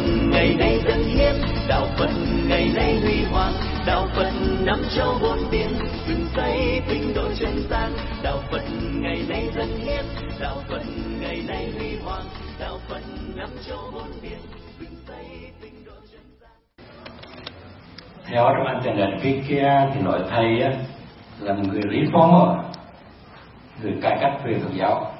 ngày nay dân hiến, đạo Phật ngày nay huy hoàng, đạo Phật năm châu bốn biển, dựng xây tinh độ chân gian. Đạo Phật ngày nay dân hiến, đạo Phật ngày nay huy hoàng, đạo Phật năm châu bốn biển, dựng xây tinh độ chân gian. Theo trong anh Trần Đại Viết kia thì nói thầy á là một người reformer, người cải cách về Phật giáo.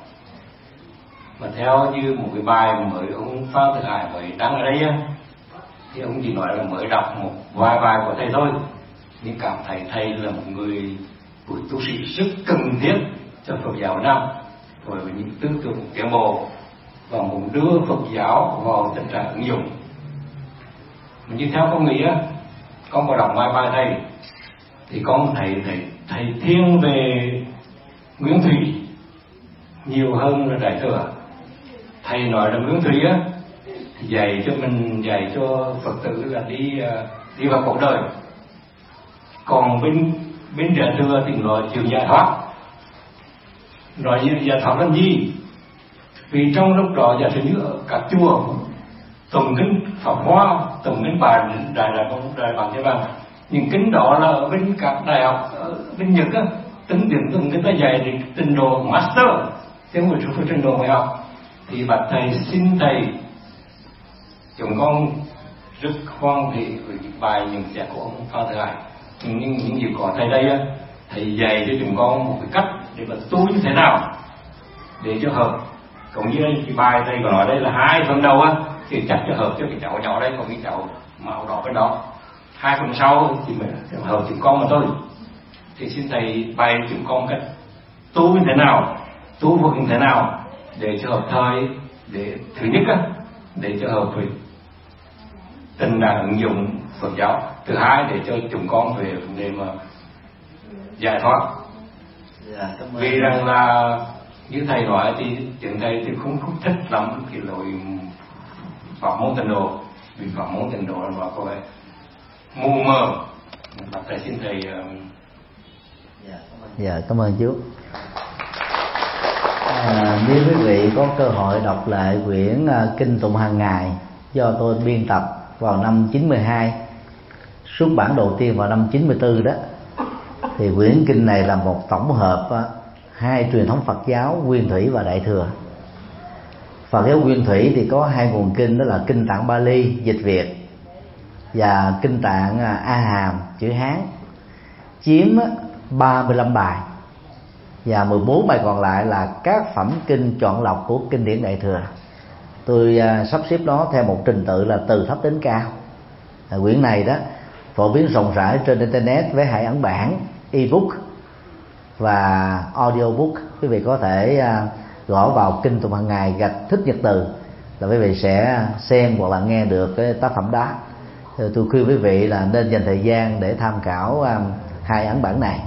Mà theo như một cái bài mới ông Phan Thực Hải mới đăng ở đây á, thì ông chỉ nói là mới đọc một vài bài của thầy thôi, nhưng cảm thấy thầy là một người tu sĩ rất cần thiết cho Phật giáo Việt Nam, với những tư tưởng tiến bộ và muốn đưa Phật giáo vào tình trạng ứng dụng. Nhưng theo con nghĩ á, con có đọc vài bài thầy thì con thấy thầy thiên về Nguyên Thủy nhiều hơn là Đại Thừa. Thầy nói là Nguyên Thủy á dạy cho mình, dạy cho Phật tử là đi vào cuộc đời. Còn bên Đại Thừa thì nói chuyện giải thoát. Nói giải thoát làm gì? Vì trong lúc đó giả sử như ở các chùa tụng kinh Pháp Hoa, tụng kinh bài đại bản Thế Bằng, những kinh đó là ở bên các đại học ở bên Nhật á, tính điểm từng cái ta dạy thì trình độ master, chứ không phải số trình độ ngoại học. Thì bạch thầy xin thầy chúng con rất hoan hỉ với những bài những giải của ông Phan Thực Hải. Những gì có thầy đây á, thầy dạy cho chúng con một cái cách để mà tu như thế nào để cho hợp. Cũng như cái bài thầy có nói đây là 2 phần đầu á thì chắc cho hợp cho cái cháu nhỏ đây, còn cái cháu màu đỏ bên đó. 2 phần sau thì mình hợp chúng con mà thôi. Thì xin thầy bày chúng con cách tu như thế nào, tu Phật như thế nào để cho hợp thời, để thứ nhất á, để cho hợp với tình trạng ứng dụng Phật giáo. Thứ hai để cho chúng con về vấn đề mà giải thoát. Vì rằng là như thầy nói thì chuyện thầy thì không thích lắm cái loại pháp môn tịnh độ, vì pháp môn tịnh độ là có vẻ mù mờ. Thầy xin thầy. Dạ, cảm ơn chú. Nếu quý vị có cơ hội đọc lại quyển Kinh Tụng Hàng Ngày do tôi biên tập vào năm 92, xuất bản đầu tiên vào năm 94 đó, thì quyển kinh này là một tổng hợp 2 truyền thống Phật giáo Nguyên Thủy và Đại Thừa. Phật giáo Nguyên Thủy thì có 2 nguồn kinh, đó là Kinh Tạng Bali dịch Việt và Kinh Tạng A Hàm chữ Hán, chiếm 35 bài, và 14 bài còn lại là các phẩm kinh chọn lọc của kinh điển Đại Thừa. Tôi sắp xếp nó theo một trình tự là từ thấp đến cao. Quyển này đó phổ biến rộng rãi trên internet với 2 ấn bản ebook và audiobook. Quý vị có thể gõ vào Kinh Tụng Hàng Ngày gạch Thích Nhật Từ là quý vị sẽ xem hoặc là nghe được cái tác phẩm đó. Tôi khuyên quý vị là nên dành thời gian để tham khảo 2 ấn bản này.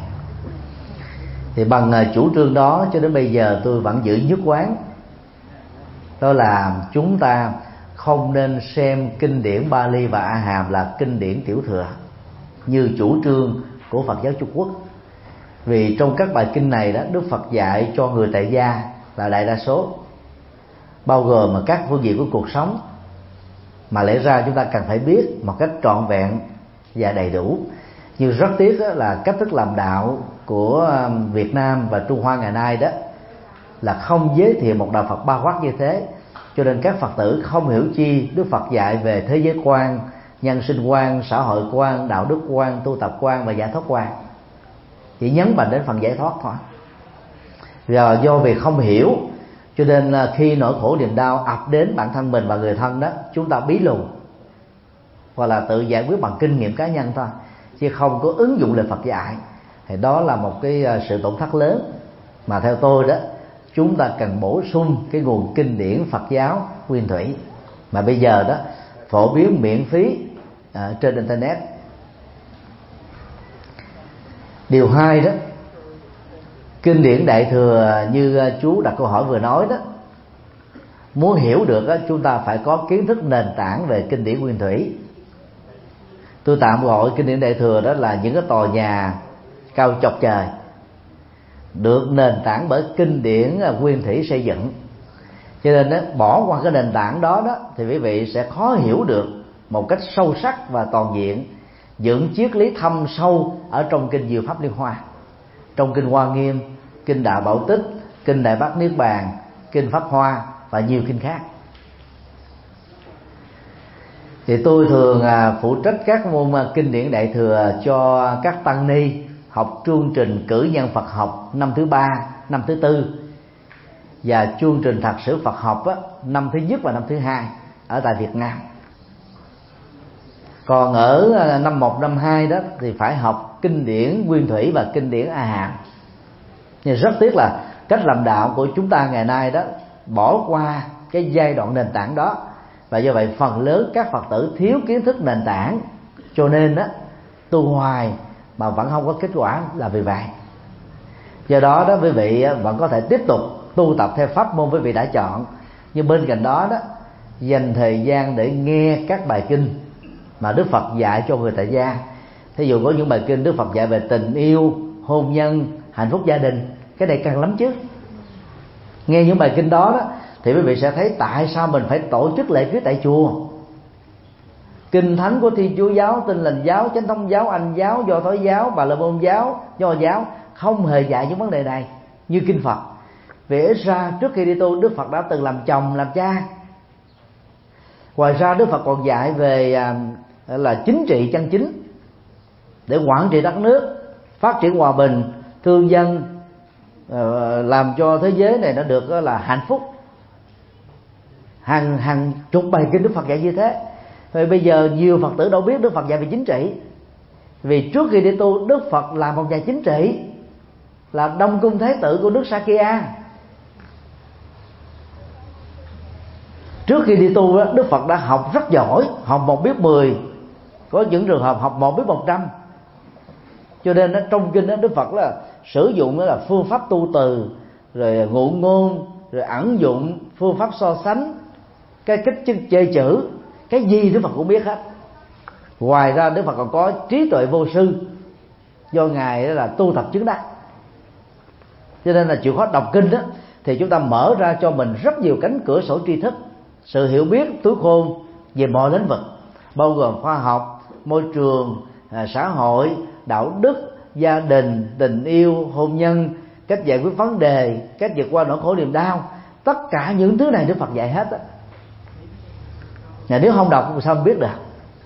Thì bằng chủ trương đó cho đến bây giờ tôi vẫn giữ nhất quán, đó là chúng ta không nên xem kinh điển Bali và A Hàm là kinh điển tiểu thừa như chủ trương của Phật giáo Trung Quốc. Vì trong các bài kinh này đó, Đức Phật dạy cho người tại gia là đại đa số, bao gồm các phương diện của cuộc sống mà lẽ ra chúng ta cần phải biết một cách trọn vẹn và đầy đủ. Nhưng rất tiếc là cách thức làm đạo của Việt Nam và Trung Hoa ngày nay đó là không giới thiệu một đạo Phật bao quát như thế, cho nên các Phật tử không hiểu chi Đức Phật dạy về thế giới quan, nhân sinh quan, xã hội quan, đạo đức quan, tu tập quan và giải thoát quan, chỉ nhấn mạnh đến phần giải thoát thôi. Và do vì không hiểu cho nên khi nỗi khổ niềm đau ập đến bản thân mình và người thân đó, chúng ta bí lù hoặc là tự giải quyết bằng kinh nghiệm cá nhân thôi, chứ không có ứng dụng lời Phật dạy. Thì đó là một cái sự tổn thất lớn mà theo tôi đó, chúng ta cần bổ sung cái nguồn kinh điển Phật giáo Nguyên Thủy mà bây giờ đó phổ biến miễn phí trên internet. Điều 2 đó, kinh điển Đại Thừa như chú đặt câu hỏi vừa nói đó, muốn hiểu được đó, chúng ta phải có kiến thức nền tảng về kinh điển Nguyên Thủy. Tôi tạm gọi kinh điển Đại Thừa đó là những cái tòa nhà cao chọc trời được nền tảng bởi kinh điển Nguyên Thủy xây dựng. Cho nên đó, bỏ qua cái nền tảng đó thì quý vị sẽ khó hiểu được một cách sâu sắc và toàn diện những triết lý thâm sâu ở trong kinh Diệu Pháp Liên Hoa, trong kinh Hoa Nghiêm, kinh Đại Bảo Tích, kinh Đại Bát Niết Bàn, kinh Pháp Hoa và nhiều kinh khác. Thì tôi thường phụ trách các môn kinh điển Đại Thừa cho các tăng ni học chương trình cử nhân Phật học năm thứ 3, năm thứ 4 và chương trình thạc sĩ Phật học năm thứ nhất và năm thứ 2 ở tại Việt Nam. Còn ở năm 1, năm 2 đó thì phải học kinh điển Nguyên Thủy và kinh điển A Hàm. Nhưng rất tiếc là cách làm đạo của chúng ta ngày nay đó bỏ qua cái giai đoạn nền tảng đó, và do vậy phần lớn các Phật tử thiếu kiến thức nền tảng, cho nên đó tu hoài mà vẫn không có kết quả là vì vậy. Do đó quý vị vẫn có thể tiếp tục tu tập theo pháp môn quý vị đã chọn, nhưng bên cạnh đó dành thời gian để nghe các bài kinh mà Đức Phật dạy cho người tại gia. Thí dụ có những bài kinh Đức Phật dạy về tình yêu, hôn nhân, hạnh phúc gia đình, cái này càng lắm chứ. Nghe những bài kinh đó thì quý vị sẽ thấy tại sao mình phải tổ chức lễ cưới tại chùa. Kinh thánh của Thiên Chúa giáo, Tin Lành giáo, Chánh Thống giáo, Anh giáo, Do Thái giáo, Bà La Môn giáo, Nho giáo không hề dạy những vấn đề này như kinh Phật. Vì ít ra trước khi đi tu, Đức Phật đã từng làm chồng, làm cha. Ngoài ra Đức Phật còn dạy về là chính trị chân chính để quản trị đất nước, phát triển hòa bình, thương dân, làm cho thế giới này nó được là hạnh phúc. Hàng chục bài kinh Đức Phật dạy như thế. Vậy bây giờ nhiều Phật tử đâu biết Đức Phật dạy về chính trị. Vì trước khi đi tu, Đức Phật làm một nhà chính trị, là Đông Cung Thái tử của nước Sakya. Trước khi đi tu Đức Phật đã học rất giỏi, học 1 biết 10, có những trường hợp học 1 biết 100. Cho nên trong kinh Đức Phật là sử dụng là phương pháp tu từ, rồi ngụ ngôn, rồi ẩn dụng phương pháp so sánh, cái cách chơi chữ, cái gì Đức Phật cũng biết hết. Ngoài ra Đức Phật còn có trí tuệ vô sư, do Ngài là tu tập chứng đắc. Cho nên là chịu khó đọc kinh thì chúng ta mở ra cho mình rất nhiều cánh cửa sổ tri thức, sự hiểu biết túi khôn về mọi lĩnh vực, bao gồm khoa học, môi trường, xã hội, đạo đức, gia đình, tình yêu, hôn nhân, cách giải quyết vấn đề, cách vượt qua nỗi khổ niềm đau. Tất cả những thứ này Đức Phật dạy hết nếu không đọc sao không biết được.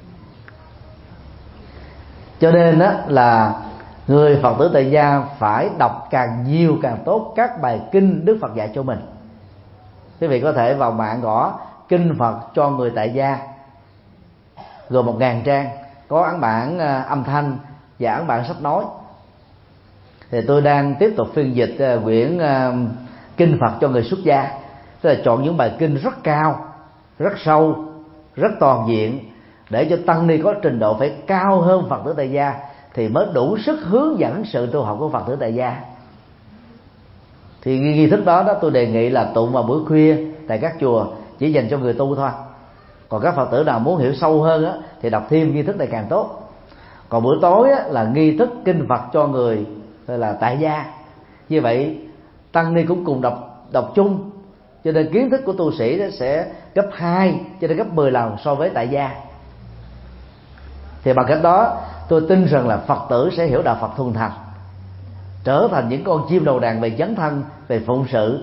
Cho nên là người Phật tử tại gia phải đọc càng nhiều càng tốt các bài kinh Đức Phật dạy cho mình. Quý vị có thể vào mạng gõ kinh Phật cho người tại gia, gồm 1000 trang, có ấn bản âm thanh và ấn bản sách nói. Thì tôi đang tiếp tục phiên dịch quyển kinh Phật cho người xuất gia, tức là chọn những bài kinh rất cao, rất sâu, rất toàn diện, để cho tăng ni có trình độ phải cao hơn Phật tử tại gia thì mới đủ sức hướng dẫn sự tu học của Phật tử tại gia. Thì nghi thức đó tôi đề nghị là tụng vào buổi khuya tại các chùa, chỉ dành cho người tu thôi. Còn các Phật tử nào muốn hiểu sâu hơn thì đọc thêm nghi thức này càng tốt. Còn buổi tối là nghi thức kinh Phật cho người là tại gia. Như vậy tăng ni cũng cùng đọc chung, cho nên kiến thức của tu sĩ sẽ gấp 2 cho đến gấp 10 lần so với tại gia. Thì bằng cách đó tôi tin rằng là Phật tử sẽ hiểu đạo Phật thuần thành, trở thành những con chim đầu đàn về dấn thân, về phụng sự.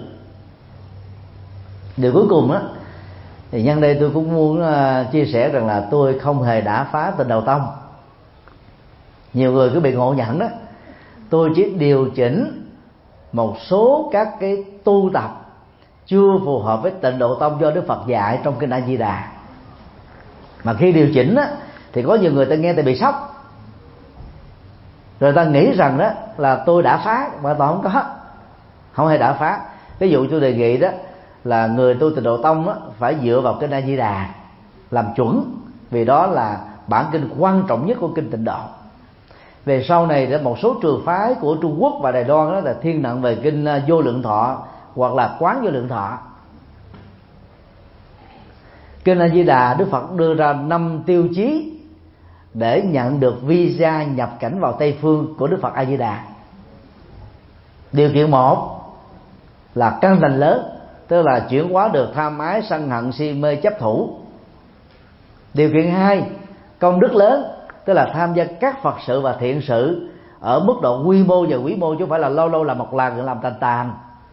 Điều cuối cùng thì nhân đây tôi cũng muốn chia sẻ rằng là tôi không hề đả phá Tịnh Độ Tông. Nhiều người cứ bị ngộ nhận đó. Tôi chỉ điều chỉnh một số các cái tu tập chưa phù hợp với Tịnh Độ Tông do Đức Phật dạy trong kinh A Di Đà. Mà khi điều chỉnh thì có nhiều người ta nghe thì bị sốc, rồi ta nghĩ rằng đó là tôi đã phá, mà tôi không hề đã phá. Ví dụ tôi đề nghị đó là người tu Tịnh Độ Tông phải dựa vào kinh A Di Đà làm chuẩn, vì đó là bản kinh quan trọng nhất của kinh Tịnh Độ. Về sau này để một số trường phái của Trung Quốc và Đài Loan đó là thiên nặng về kinh Vô Lượng Thọ hoặc là Quán Vô Lượng Thọ. Kinh A Di Đà Đức Phật đưa ra 5 tiêu chí để nhận được visa nhập cảnh vào Tây Phương của Đức Phật A Di Đà. Điều kiện 1 là căn lành lớn, tức là chuyển hóa được tham ái, sân hận, si mê, chấp thủ. Điều kiện 2, công đức lớn, tức là tham gia các Phật sự và thiện sự ở mức độ quy mô và vĩ mô, chứ không phải là lâu lâu làm một lần rồi làm tàn tàn.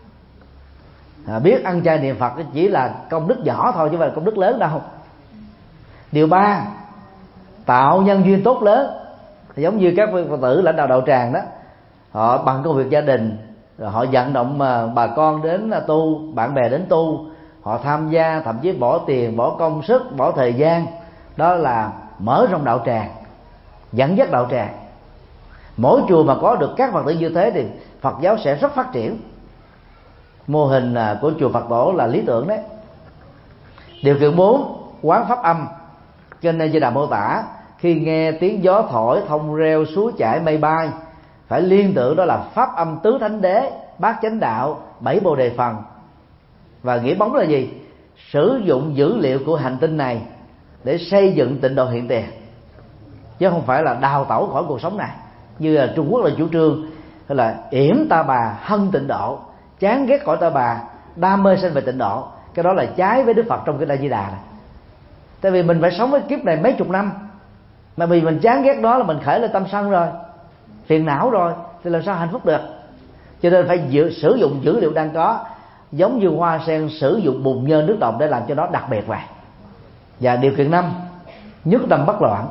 Biết ăn chay niệm Phật chỉ là công đức nhỏ thôi chứ không phải là công đức lớn đâu. Điều 3, tạo nhân duyên tốt lớn, giống như các Phật tử lãnh đạo đạo tràng đó, họ bằng công việc gia đình, rồi họ vận động bà con đến tu, bạn bè đến tu, họ tham gia, thậm chí bỏ tiền, bỏ công sức, bỏ thời gian, đó là mở rộng đạo tràng, dẫn dắt đạo tràng. Mỗi chùa mà có được các Phật tử như thế thì Phật giáo sẽ rất phát triển. Mô hình của chùa Phật Tổ là lý tưởng đấy. Điều kiện 4, quán pháp âm. Cho nên Di Đà mô tả khi nghe tiếng gió thổi, thông reo, suối chảy, mây bay, phải liên tưởng đó là pháp âm tứ thánh đế, bát chánh đạo, 7 bồ đề phần. Và nghĩa bóng là gì? Sử dụng dữ liệu của hành tinh này để xây dựng tịnh độ hiện tiền, chứ không phải là đào tẩu khỏi cuộc sống này như là Trung Quốc là chủ trương, hay là yểm ta bà hân tịnh độ, chán ghét cõi ta bà, đam mê sanh về tịnh độ. Cái đó là trái với Đức Phật trong cái Đại Di Đà này. Tại vì mình phải sống với kiếp này mấy chục năm, mà vì mình chán ghét đó là mình khởi lên tâm sân rồi, phiền não rồi, thì làm sao hạnh phúc được. Cho nên phải sử dụng dữ liệu đang có, giống như hoa sen sử dụng bùn nhơ nước động để làm cho nó đặc biệt vậy. Và điều kiện 5, nhất tâm bất loạn.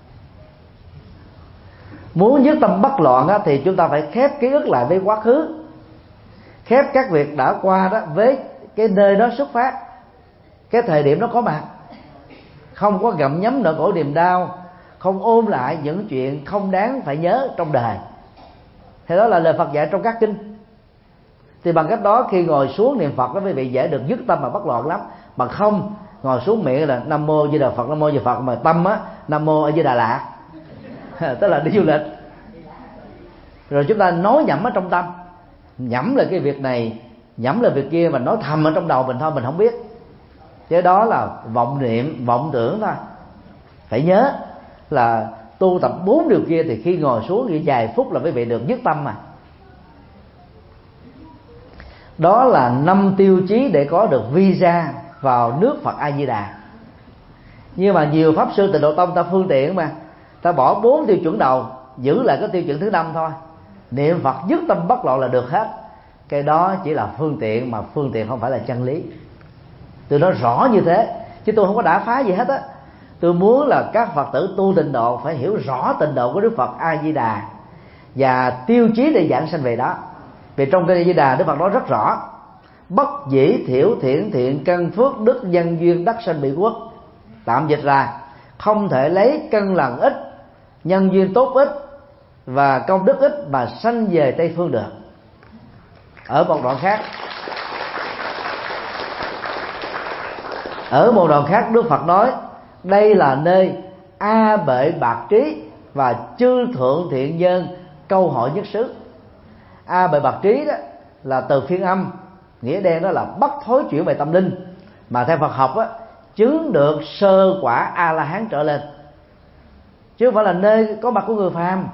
Muốn nhất tâm bất loạn á, thì chúng ta phải khép ký ức lại với quá khứ, khép các việc đã qua đó với cái nơi đó xuất phát, cái thời điểm nó có mặt, không có gặm nhấm nỗi khổ niềm đau, không ôm lại những chuyện không đáng phải nhớ trong đời. Thì đó là lời Phật dạy trong các kinh. Thì bằng cách đó khi ngồi xuống niệm Phật đó quý vị dễ được dứt tâm mà bất loạn lắm. Bằng không ngồi xuống miệng là Nam Mô Di Đà Phật, Nam Mô Di Đà Phật, mà tâm á Nam Mô A Di Đà Lạt tức là đi du lịch. Rồi chúng ta nói nhẩm ở trong tâm, nhẩm là cái việc này, nhẩm là việc kia, mà nói thầm ở trong đầu mình thôi, mình không biết. Chứ đó là vọng niệm, vọng tưởng thôi. Phải nhớ là tu tập 4 điều kia thì khi ngồi xuống vài phút là quý vị được dứt tâm mà. Đó là 5 tiêu chí để có được visa vào nước Phật A Di Đà. Nhưng mà nhiều pháp sư Tịnh Độ Tông ta phương tiện mà, ta bỏ 4 tiêu chuẩn đầu, giữ lại cái tiêu chuẩn thứ 5 thôi. Niệm Phật dứt tâm bất loạn là được hết. Cái đó chỉ là phương tiện, mà phương tiện không phải là chân lý. Tôi nói rõ như thế, chứ tôi không có đả phá gì hết á. Tôi muốn là các Phật tử tu tịnh độ phải hiểu rõ tịnh độ của Đức Phật A Di Đà và tiêu chí để giảng sanh về đó. Vì trong kinh A Di Đà Đức Phật nói rất rõ: bất dĩ thiểu thiện thiện căn phước đức nhân duyên đắc sanh bị quốc. Tạm dịch là không thể lấy căn lành ít, nhân duyên tốt ít và công đức ít mà sanh về Tây Phương được. Ở một đoạn khác, Đức Phật nói đây là nơi A Bệ Bạc Trí và chư thượng thiện nhân câu hội nhất xứ. A Bệ Bạc Trí đó là từ phiên âm, nghĩa đen đó là bất thối chuyển về tâm linh, mà theo Phật học á, chứng được sơ quả A La Hán trở lên, chứ không phải là nơi có mặt của người phàm.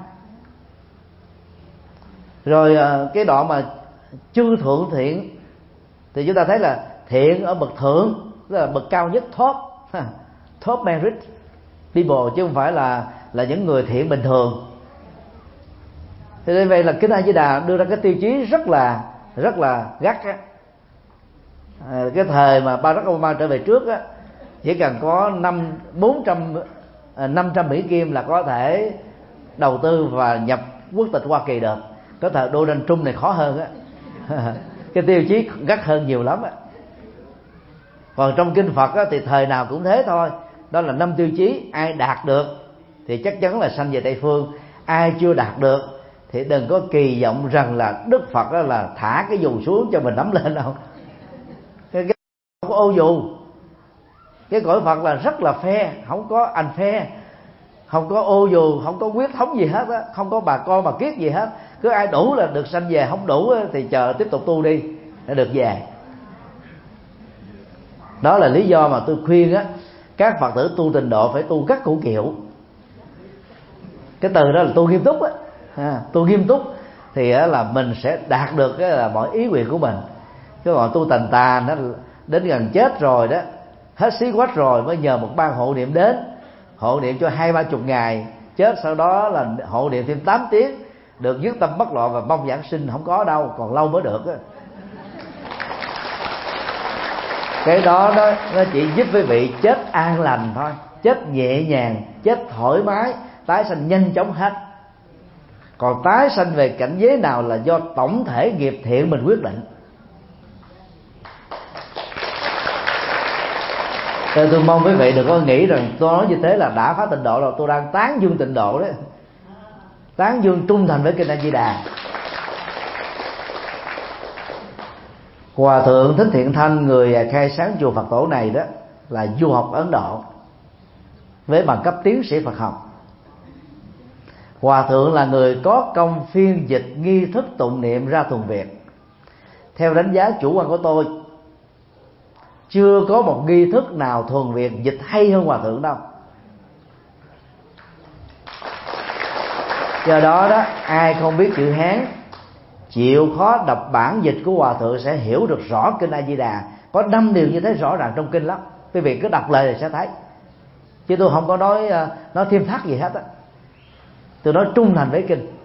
Rồi cái đoạn mà chư thượng thiện thì chúng ta thấy là thiện ở bậc thượng, tức là bậc cao nhất, top merit people, chứ không phải là những người thiện bình thường. Thì đây vậy là Kinh A Di Đà đưa ra cái tiêu chí rất là gắt á. Cái thời mà Barack Obama trở về trước á, chỉ cần có 500 Mỹ Kim là có thể đầu tư và nhập quốc tịch Hoa Kỳ được. Có thời Donald Trump này khó hơn á. Cái tiêu chí gắt hơn nhiều lắm á. Còn trong kinh Phật á, thì thời nào cũng thế thôi. Đó là 5 tiêu chí, ai đạt được thì chắc chắn là sanh về Tây Phương. Ai chưa đạt được thì đừng có kỳ vọng rằng là Đức Phật đó là thả cái dù xuống cho mình nắm lên đâu. Cái không có ô dù. Cái cõi Phật là rất là fair, không có unfair, không có ô dù, không có quyết thống gì hết á, không có bà con bà kiết gì hết. Cứ ai đủ là được sanh về, không đủ thì chờ tiếp tục tu đi để được về. Đó là lý do mà tôi khuyên á, các Phật tử tu tịnh độ phải tu các cụ kiệu. Cái từ đó là tu nghiêm túc á. Tu nghiêm túc thì là mình sẽ đạt được cái là mọi ý nguyện của mình. Cái bọn tu tàn tàn đó đến gần chết rồi đó, hết xí quách rồi, mới nhờ một ban hộ niệm đến hộ niệm cho 20-30 ngày, chết sau đó là hộ niệm thêm 8 tiếng, được dứt tâm bất loạn và mong giảng sinh. Không có đâu, còn lâu mới được á. Cái đó nó chỉ giúp quý vị chết an lành thôi, chết nhẹ nhàng, chết thoải mái, tái sanh nhanh chóng hết. Còn tái sanh về cảnh giới nào là do tổng thể nghiệp thiện mình quyết định. Nên tôi mong quý vị đừng có nghĩ rằng tôi nói như thế là đã phá tịnh độ rồi. Tôi đang tán dương tịnh độ đấy, tán dương trung thành với kinh A Di Đà. Hòa thượng Thích Thiện Thanh, người khai sáng chùa Phật Tổ này đó, là du học Ấn Độ với bằng cấp tiến sĩ Phật học. Hòa thượng là người có công phiên dịch nghi thức tụng niệm ra thuần Việt. Theo đánh giá chủ quan của tôi, chưa có một nghi thức nào thuần Việt dịch hay hơn hòa thượng đâu. Do đó đó, ai không biết chữ Hán, chịu khó đọc bản dịch của hòa thượng sẽ hiểu được rõ kinh A Di Đà. Có 5 điều như thế rõ ràng trong kinh lắm. Quý vị cứ đọc lời thì sẽ thấy. Chứ tôi không có nói thêm thắt gì hết á. Tôi nói trung thành với kinh.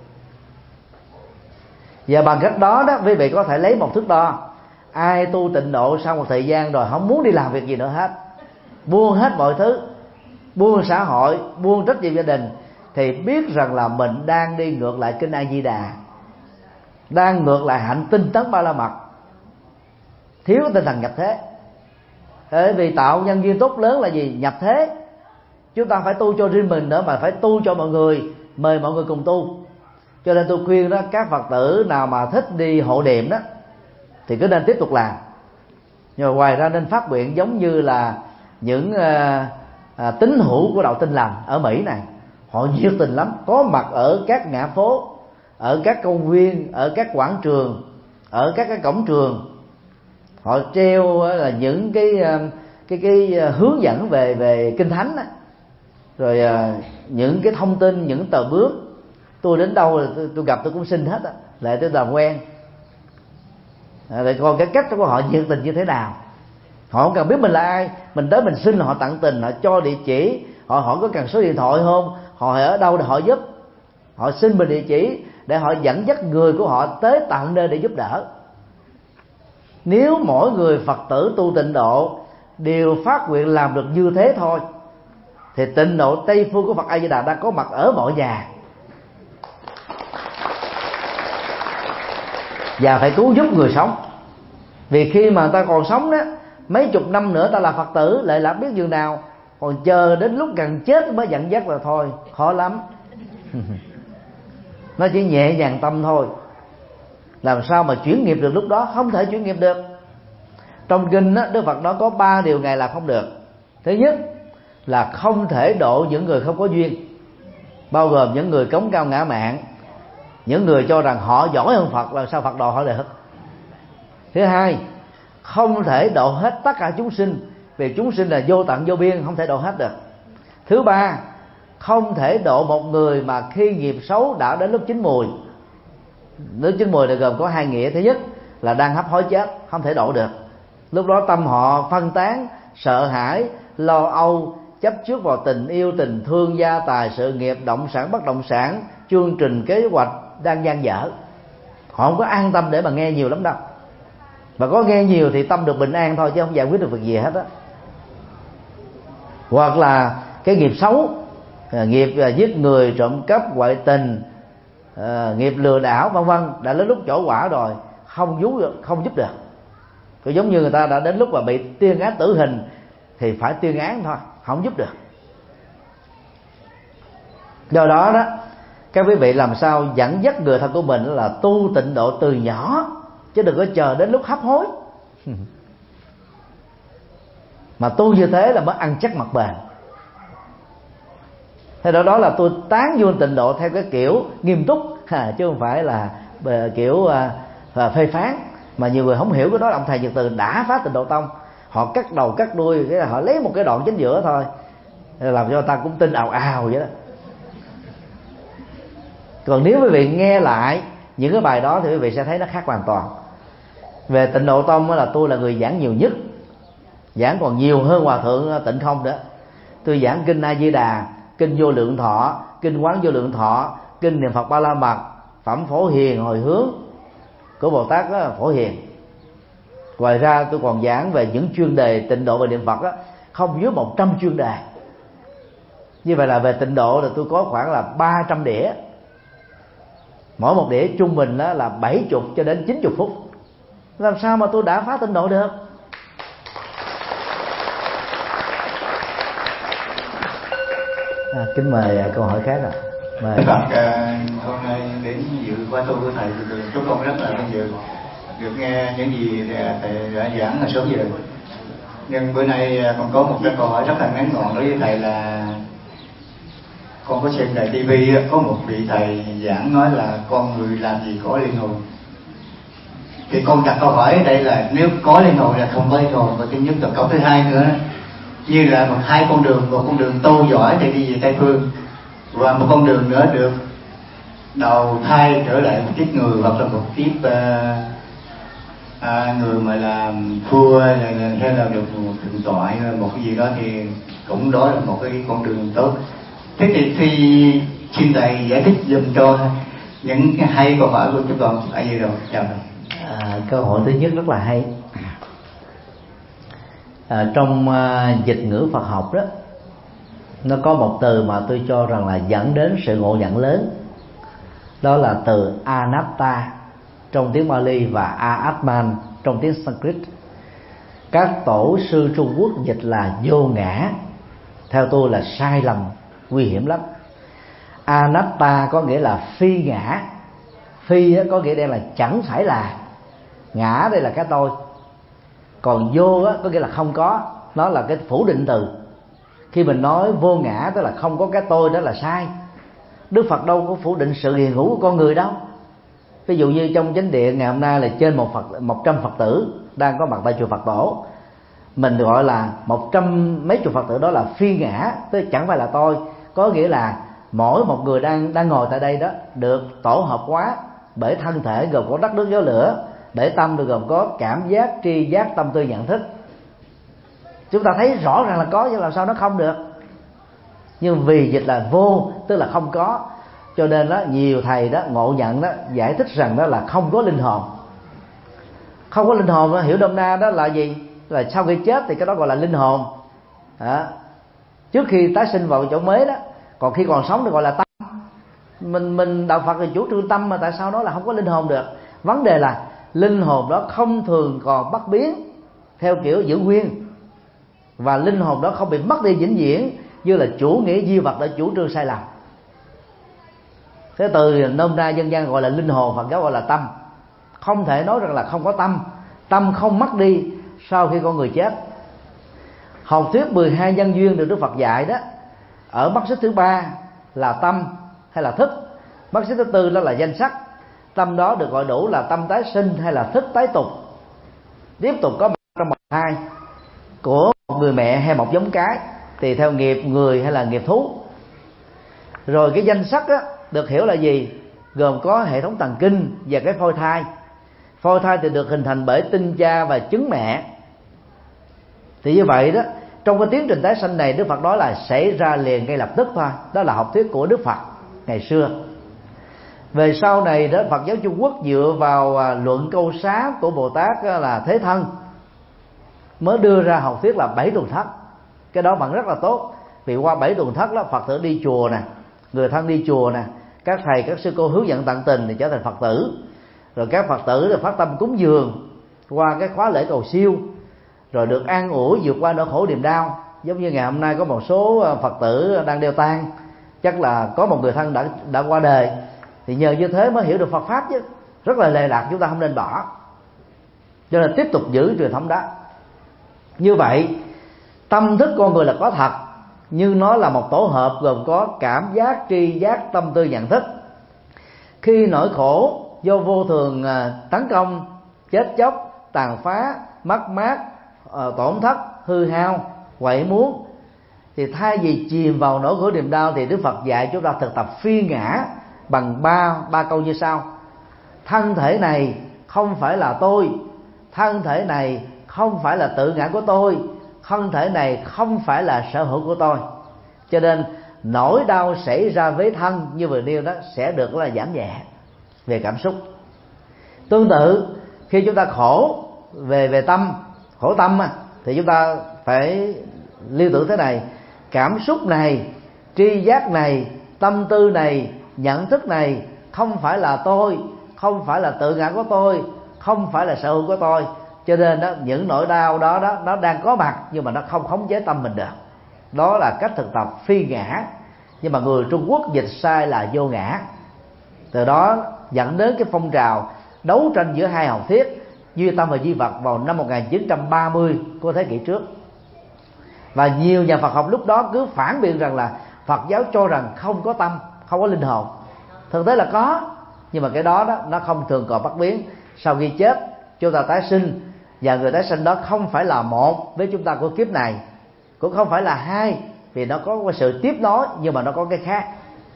Và bằng cách đó đó, quý vị có thể lấy một thước đo. Ai tu tịnh độ sau một thời gian rồi không muốn đi làm việc gì nữa hết, buông hết mọi thứ, buông xã hội, buông trách nhiệm gia đình, thì biết rằng là mình đang đi ngược lại kinh A Di Đà, đang ngược lại hạnh tinh tấn ba la mật, thiếu tinh thần nhập thế. Bởi vì tạo nhân duyên tốt lớn là gì? Nhập thế. Chúng ta phải tu cho riêng mình nữa, mà phải tu cho mọi người, mời mọi người cùng tu. Cho nên tôi khuyên đó, các Phật tử nào mà thích đi hộ niệm đó thì cứ nên tiếp tục làm. Nhưng mà ngoài ra nên phát nguyện giống như là những tín hữu của đạo Tin Lành ở Mỹ này. Họ nhiệt tình lắm, có mặt ở các ngã phố, ở các công viên, ở các quảng trường, ở các cái cổng trường. Họ treo là những cái hướng dẫn về kinh thánh đó. Rồi những cái thông tin, những tờ bước. Tôi đến đâu tôi gặp tôi cũng xin hết á, lại tôi làm quen. Rồi còn cái cách của họ nhiệt tình như thế nào. Họ không cần biết mình là ai, mình tới mình xin là họ tận tình, họ cho địa chỉ, họ hỏi có cần số điện thoại không, họ ở đâu để họ giúp, họ xin mình địa chỉ để họ dẫn dắt người của họ tới tận nơi để giúp đỡ. Nếu mỗi người Phật tử tu tịnh độ đều phát nguyện làm được như thế thôi, thì tịnh độ Tây phương của Phật A Di Đà đã có mặt ở mọi nhà. Và phải cứu giúp người sống. Vì khi mà ta còn sống đó, mấy chục năm nữa ta là Phật tử, lại là biết dường nào. Còn chờ đến lúc gần chết mới dẫn dắt là thôi, khó lắm. Nó chỉ nhẹ nhàng tâm thôi. Làm sao mà chuyển nghiệp được lúc đó? Không thể chuyển nghiệp được. Trong kinh đó, Đức Phật nói có 3 điều Ngài làm không được. Thứ nhất là không thể độ những người không có duyên, bao gồm những người cống cao ngã mạn, những người cho rằng họ giỏi hơn Phật, làm sao Phật độ họ được. Thứ hai, không thể độ hết tất cả chúng sinh, vì chúng sinh là vô tận vô biên, không thể độ hết được. Thứ ba, không thể độ một người mà khi nghiệp xấu đã đến lúc chín mùi. Lúc chín mùi này gồm có 2 nghĩa. Thứ nhất là đang hấp hối chết, không thể độ được. Lúc đó tâm họ phân tán, sợ hãi, lo âu, chấp trước vào tình yêu, tình thương, gia tài, sự nghiệp, động sản, bất động sản, chương trình, kế hoạch đang dang dở. Họ không có an tâm để mà nghe nhiều lắm đâu. Mà có nghe nhiều thì tâm được bình an thôi, chứ không giải quyết được việc gì hết á. Hoặc là cái nghiệp xấu, nghiệp giết người, trộm cắp, ngoại tình, nghiệp lừa đảo vân vân, đã đến lúc trổ quả rồi, không giúp được. Cứ giống như người ta đã đến lúc mà bị tuyên án tử hình thì phải tuyên án thôi, không giúp được. Do đó đó, các quý vị làm sao dẫn dắt người thân của mình là tu tịnh độ từ nhỏ, chứ đừng có chờ đến lúc hấp hối. Mà tu như thế là mới ăn chắc mặt bền. Thế đó là tôi tán dương tịnh độ theo cái kiểu nghiêm túc, chứ không phải là kiểu phê phán. Mà nhiều người không hiểu cái đó, ông thầy Nhật Từ đã phá tịnh độ tông, họ cắt đầu cắt đuôi, cái là họ lấy một cái đoạn chính giữa thôi, làm cho người ta cũng tin ào ào vậy đó. Còn nếu quý vị nghe lại những cái bài đó thì quý vị sẽ thấy nó khác hoàn toàn. Về Tịnh Độ Tông là tôi là người giảng nhiều nhất, giảng còn nhiều hơn Hòa Thượng Tịnh Không nữa. Tôi giảng kinh A Di Đà, kinh Vô Lượng Thọ, kinh Quán Vô Lượng Thọ, kinh Niệm Phật Ba La Mật, phẩm Phổ Hiền Hồi Hướng của Bồ Tát đó, Phổ Hiền. Ngoài ra tôi còn giảng về những chuyên đề tịnh độ và niệm Phật đó, không dưới 100 chuyên đề. Như vậy là về tịnh độ là tôi có khoảng là 300 đĩa. Mỗi một đĩa trung bình đó là 70 cho đến 90 phút. Làm sao mà tôi đã phá tịnh độ được? Kính mời câu hỏi khác ạ. Mời. Phật hôm nay đến dự khóa tu của thầy thì chúng con rất là vinh dự được nghe những gì thầy đã giảng là sớm giờ. Nhưng bữa nay con có một cái câu hỏi rất là ngắn gọn đối với thầy là con có xem đài TV có một vị thầy giảng nói là con người làm gì có linh hồn. Thì con đặt câu hỏi ở đây là nếu có linh hồn là không có linh hồn, và thứ nhất là câu thứ hai nữa như là hai con đường, một con đường tu giỏi để đi về Tây Phương và một con đường nữa được đầu thai trở lại một kiếp người hoặc là một kiếp người mà làm vua hay là được một thượng tọa một cái gì đó, thì cũng đó là một cái con đường tốt. Thế thì khi xin thầy giải thích dùm cho những hai câu hỏi của chúng con ở gì đâu. Chào thầy. Câu hỏi thứ nhất rất là hay. Trong dịch ngữ Phật học đó, nó có một từ mà tôi cho rằng là dẫn đến sự ngộ nhận lớn. Đó là từ anatta trong tiếng Pali và Atman trong tiếng Sanskrit. Các tổ sư Trung Quốc dịch là vô ngã. Theo tôi là sai lầm, nguy hiểm lắm. Anatta có nghĩa là phi ngã. Phi có nghĩa đây là chẳng phải là, ngã đây là cái tôi. Còn vô có nghĩa là không có, nó là cái phủ định từ. Khi mình nói vô ngã tức là không có cái tôi, đó là sai. Đức Phật đâu có phủ định sự hiện hữu của con người đâu. Ví dụ như trong chánh điện ngày hôm nay là trên 100 Phật tử đang có mặt tại chùa Phật Tổ, mình gọi là 100 mấy chục Phật tử đó là phi ngã, tức chẳng phải là tôi. Có nghĩa là mỗi một người đang ngồi tại đây đó được tổ hợp hóa bởi thân thể gồm có đất nước gió lửa, để tâm được gồm có cảm giác, tri giác, tâm tư, nhận thức. Chúng ta thấy rõ ràng là có, chứ làm sao nó không được. Nhưng vì dịch là vô tức là không có, cho nên đó nhiều thầy đó ngộ nhận đó giải thích rằng đó là không có linh hồn. Không có linh hồn đó, hiểu nôm na đó là gì? Là sau khi chết thì cái đó gọi là linh hồn đó. Trước khi tái sinh vào chỗ mới đó, còn khi còn sống thì gọi là tâm. Mình đạo Phật thì chủ trương tâm, mà tại sao đó là không có linh hồn được? Vấn đề là linh hồn đó không thường còn bất biến theo kiểu giữ nguyên, và linh hồn đó không bị mất đi vĩnh viễn như là chủ nghĩa duy vật đã chủ trương sai lầm. Thế từ nôm na dân gian gọi là linh hồn, Phật giáo gọi là tâm. Không thể nói rằng là không có tâm. Tâm không mất đi sau khi con người chết. Học thuyết 12 nhân duyên được Đức Phật dạy đó, ở mắt xích thứ 3 là tâm hay là thức, mắt xích thứ 4 đó là danh sắc. Tâm đó được gọi đủ là tâm tái sinh hay là thức tái tục, tiếp tục có mặt trong bào thai của một người mẹ hay một giống cái, tùy theo nghiệp người hay là nghiệp thú. Rồi cái danh sắc á, được hiểu là gì? Gồm có hệ thống thần kinh và cái phôi thai. Phôi thai thì được hình thành bởi tinh cha và trứng mẹ. Thì như vậy đó, trong cái tiến trình tái sanh này, Đức Phật nói là xảy ra liền ngay lập tức thôi. Đó là học thuyết của Đức Phật ngày xưa. Về sau này đó, Phật giáo Trung Quốc dựa vào luận câu xá của Bồ Tát là Thế Thân mới đưa ra học thuyết là 7 tuần thất. Cái đó vẫn rất là tốt, vì qua 7 tuần thất đó, Phật tử đi chùa nè, người thân đi chùa nè, các thầy các sư cô hướng dẫn tận tình thì trở thành Phật tử. Rồi các Phật tử được phát tâm cúng dường qua cái khóa lễ cầu siêu, rồi được an ủi vượt qua nỗi khổ niềm đau. Giống như ngày hôm nay có một số Phật tử đang đeo tang, chắc là có một người thân đã qua đời, thì nhờ như thế mới hiểu được Phật pháp chứ. Rất là lệ lạc, chúng ta không nên bỏ, cho nên tiếp tục giữ truyền thống đó. Như vậy tâm thức con người là có thật, nhưng nó là một tổ hợp gồm có cảm giác, tri giác, tâm tư, nhận thức. Khi nỗi khổ do vô thường tấn công, chết chóc, tàn phá, mất mát, tổn thất, hư hao, quậy muốn, thì thay vì chìm vào nỗi khổ niềm đau, thì Đức Phật dạy chúng ta thực tập phi ngã bằng ba câu như sau: thân thể này không phải là tôi, thân thể này không phải là tự ngã của tôi, thân thể này không phải là sở hữu của tôi. Cho nên nỗi đau xảy ra với thân như vừa nêu đó sẽ được là giảm nhẹ về cảm xúc. Tương tự khi chúng ta khổ về tâm, khổ tâm thì chúng ta phải liên tưởng thế này: cảm xúc này, tri giác này, tâm tư này, nhận thức này không phải là tôi, không phải là tự ngã của tôi, không phải là sở hữu của tôi. Cho nên đó, những nỗi đau đó nó đang có mặt nhưng mà nó không khống chế tâm mình được. Đó là cách thực tập phi ngã, nhưng mà người Trung Quốc dịch sai là vô ngã. Từ đó dẫn đến cái phong trào đấu tranh giữa hai học thuyết duy tâm và duy vật vào năm 1930 của thế kỷ trước. Và nhiều nhà Phật học lúc đó cứ phản biện rằng là Phật giáo cho rằng không có tâm, không có linh hồn. Thực tế là có, nhưng mà cái đó nó không thường còn bất biến. Sau khi chết chúng ta tái sinh, và người tái sinh đó không phải là một với chúng ta của kiếp này, cũng không phải là hai, vì nó có cái sự tiếp nối, nhưng mà nó có cái khác.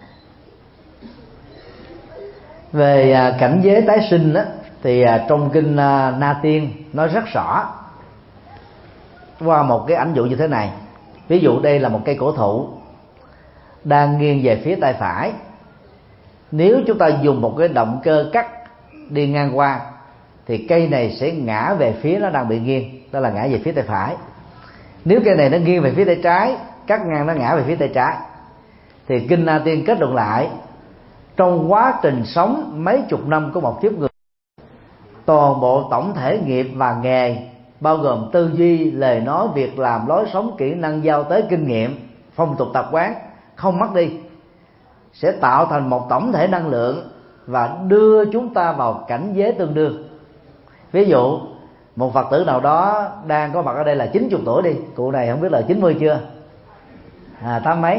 Về cảnh giới tái sinh đó, thì trong kinh Na Tiên nói rất rõ qua một cái ảnh dụ như thế này. Ví dụ đây là một cây cổ thụ đang nghiêng về phía tay phải. Nếu chúng ta dùng một cái động cơ cắt đi ngang qua thì cây này sẽ ngã về phía nó đang bị nghiêng, đó là ngã về phía tay phải. Nếu cây này nó nghiêng về phía tay trái, cắt ngang nó ngã về phía tay trái. Thì kinh Na Tiên kết luận lại, trong quá trình sống mấy chục năm của một kiếp người, toàn bộ tổng thể nghiệp và nghề, bao gồm tư duy, lời nói, việc làm, lối sống, kỹ năng giao tế, kinh nghiệm, phong tục tập quán không mất đi, sẽ tạo thành một tổng thể năng lượng và đưa chúng ta vào cảnh giới tương đương. Ví dụ một Phật tử nào đó đang có mặt ở đây là 90 tuổi đi, cụ này không biết là 90 chưa, tám mấy,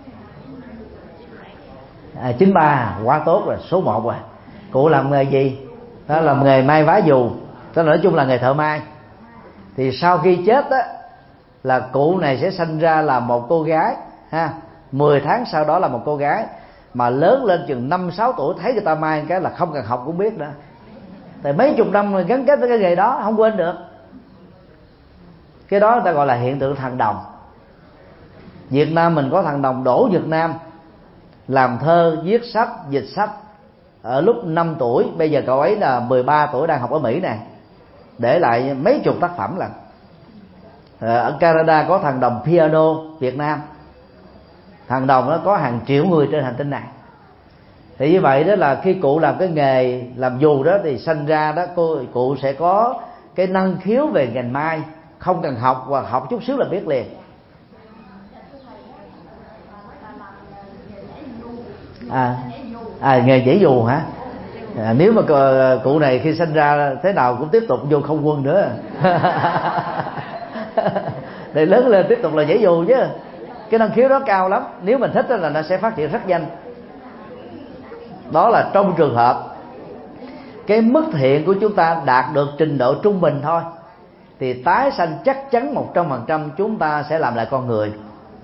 93, quá tốt rồi, số 1 rồi. Cụ làm nghề gì? Đó làm nghề may vá dù, đó là nói chung là nghề thợ may. Thì sau khi chết á, là cụ này sẽ sinh ra là một cô gái, 10 tháng sau đó là một cô gái, mà lớn lên chừng 5-6 tuổi thấy người ta may cái là không cần học cũng biết nữa. Tại mấy chục năm gắn kết với cái nghề đó không quên được. Cái đó người ta gọi là hiện tượng thần đồng. Việt Nam mình có thằng đồng Đỗ Việt Nam, làm thơ, viết sách, dịch sách ở lúc 5 tuổi, bây giờ cậu ấy là 13 tuổi đang học ở Mỹ này, để lại mấy chục tác phẩm lần. Ở Canada có thằng đồng piano Việt Nam, thằng đồng nó có hàng triệu người trên hành tinh này. Thì như vậy đó là khi cụ làm cái nghề làm dù đó thì sinh ra đó cụ sẽ có cái năng khiếu về ngành may, không cần học, và học chút xíu là biết liền. Nghề nhảy dù hả? Nếu mà cụ này khi sinh ra thế nào cũng tiếp tục vô không quân nữa để lớn lên tiếp tục là nhảy dù chứ. Cái năng khiếu đó cao lắm, nếu mình thích là nó sẽ phát triển rất nhanh. Đó là trong trường hợp cái mức thiện của chúng ta đạt được trình độ trung bình thôi, thì tái sanh chắc chắn 100% chúng ta sẽ làm lại con người.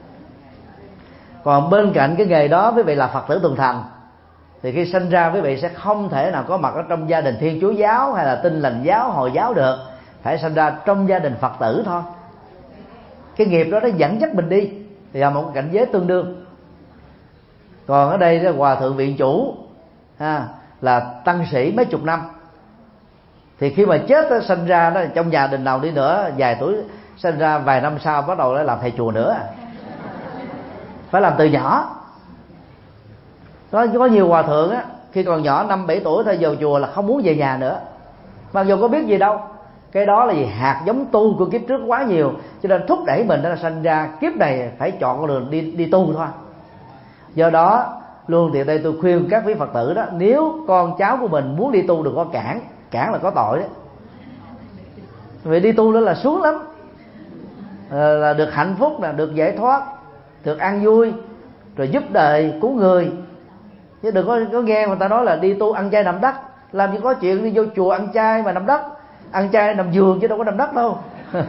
Còn bên cạnh cái nghề đó, quý vị là Phật tử tuần thành, thì khi sinh ra quý vị sẽ không thể nào có mặt ở trong gia đình Thiên Chúa giáo hay là Tin Lành giáo, Hồi giáo được, phải sinh ra trong gia đình Phật tử thôi. Cái nghiệp đó nó dẫn dắt mình đi thì là một cảnh giới tương đương. Còn ở đây Hòa Thượng Viện Chủ là tăng sĩ mấy chục năm, thì khi mà chết đó, sinh ra đó, trong gia đình nào đi nữa, vài tuổi sinh ra vài năm sau bắt đầu làm thầy chùa nữa, phải làm từ nhỏ. Có nhiều hòa thượng á, khi còn nhỏ 5-7 tuổi thôi vào chùa là không muốn về nhà nữa, mặc dù có biết gì đâu. Cái đó là gì? Hạt giống tu của kiếp trước quá nhiều, cho nên thúc đẩy mình nó sinh ra kiếp này phải chọn con đường đi tu thôi. Do đó luôn thì đây tôi khuyên các quý Phật tử đó, nếu con cháu của mình muốn đi tu đừng có cản là có tội đấy. Vì đi tu đó là xuống lắm, là được hạnh phúc, là được giải thoát, được ăn vui, rồi giúp đời cứu người. Chứ đừng có nghe người ta nói là đi tu ăn chay nằm đất. Làm gì có chuyện đi vô chùa ăn chay mà nằm đất. Ăn chay nằm giường chứ đâu có nằm đất đâu.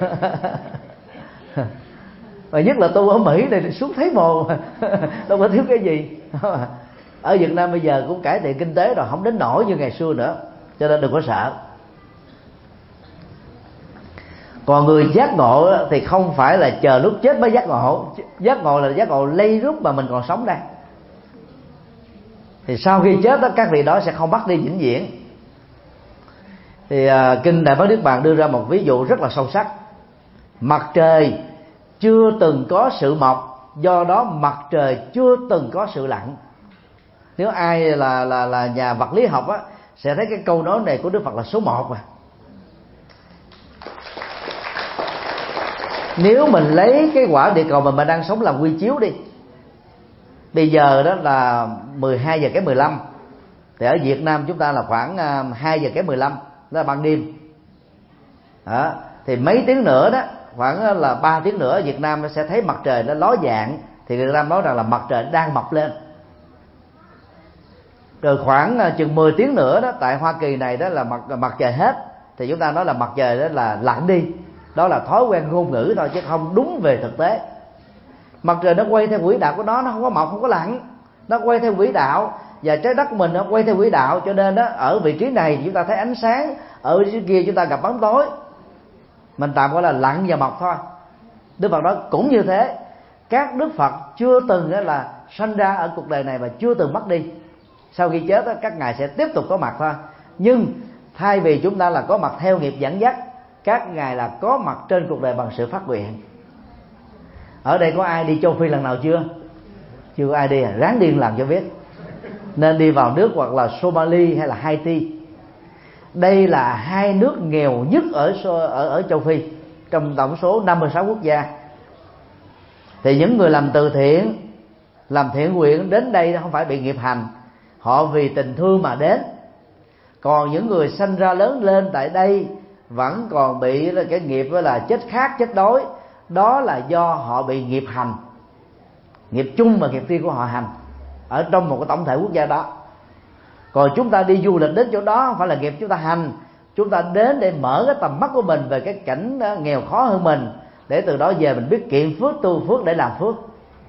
Và nhất là tu ở Mỹ này thì xuống thấy mồ đâu có thiếu cái gì. Ở Việt Nam bây giờ cũng cải thiện kinh tế rồi, không đến nổi như ngày xưa nữa, cho nên đừng có sợ. Còn người giác ngộ thì không phải là chờ lúc chết mới giác ngộ. Giác ngộ là giác ngộ lây lúc mà mình còn sống đây. Thì sau khi chết đó, các vị đó sẽ không bắt đi vĩnh viễn. Thì kinh Đại Bát Niết Bàn đưa ra một ví dụ rất là sâu sắc. Mặt trời chưa từng có sự mọc, do đó mặt trời chưa từng có sự lặn. Nếu ai là nhà vật lý học á, sẽ thấy cái câu nói này của Đức Phật là số 1 mà. Nếu mình lấy cái quả địa cầu mà mình đang sống làm quy chiếu đi, bây giờ đó là 12 giờ kém 15, thì ở Việt Nam chúng ta là khoảng 2 giờ kém 15, đó là ban đêm. Đó, thì mấy tiếng nữa đó, khoảng là 3 tiếng nữa Việt Nam nó sẽ thấy mặt trời nó ló dạng, thì người ta nói rằng là mặt trời đang mọc lên. Rồi khoảng chừng 10 tiếng nữa đó, tại Hoa Kỳ này đó là mặt trời hết, thì chúng ta nói là mặt trời đó là lặn đi. Đó là thói quen ngôn ngữ thôi chứ không đúng về thực tế. Mặt trời nó quay theo quỹ đạo của nó không có mọc, không có lặn, nó quay theo quỹ đạo. Và trái đất của mình nó quay theo quỹ đạo, cho nên đó, ở vị trí này chúng ta thấy ánh sáng, ở vị trí kia chúng ta gặp bóng tối. Mình tạm gọi là lặn và mọc thôi. Đức Phật nói cũng như thế. Các Đức Phật chưa từng là sanh ra ở cuộc đời này và chưa từng mất đi. Sau khi chết đó, các ngài sẽ tiếp tục có mặt thôi. Nhưng thay vì chúng ta là có mặt theo nghiệp dẫn dắt, các ngài là có mặt trên cuộc đời bằng sự phát nguyện. Ở đây có ai đi châu Phi lần nào chưa? Chưa có ai đi à? Ráng điên làm cho biết. Nên đi vào nước hoặc là Somali hay là Haiti. Đây là hai nước nghèo nhất ở châu Phi trong tổng số 56 quốc gia. Thì những người làm từ thiện, làm thiện nguyện đến đây không phải bị nghiệp hành, họ vì tình thương mà đến. Còn những người sanh ra lớn lên tại đây vẫn còn bị cái nghiệp là chết khát, chết đói, đó là do họ bị nghiệp hành, nghiệp chung và nghiệp riêng của họ hành ở trong một cái tổng thể quốc gia đó. Còn chúng ta đi du lịch đến chỗ đó không phải là nghiệp chúng ta hành, chúng ta đến để mở cái tầm mắt của mình về cái cảnh nghèo khó hơn mình, để từ đó về mình biết kiệm phước, tu phước để làm phước.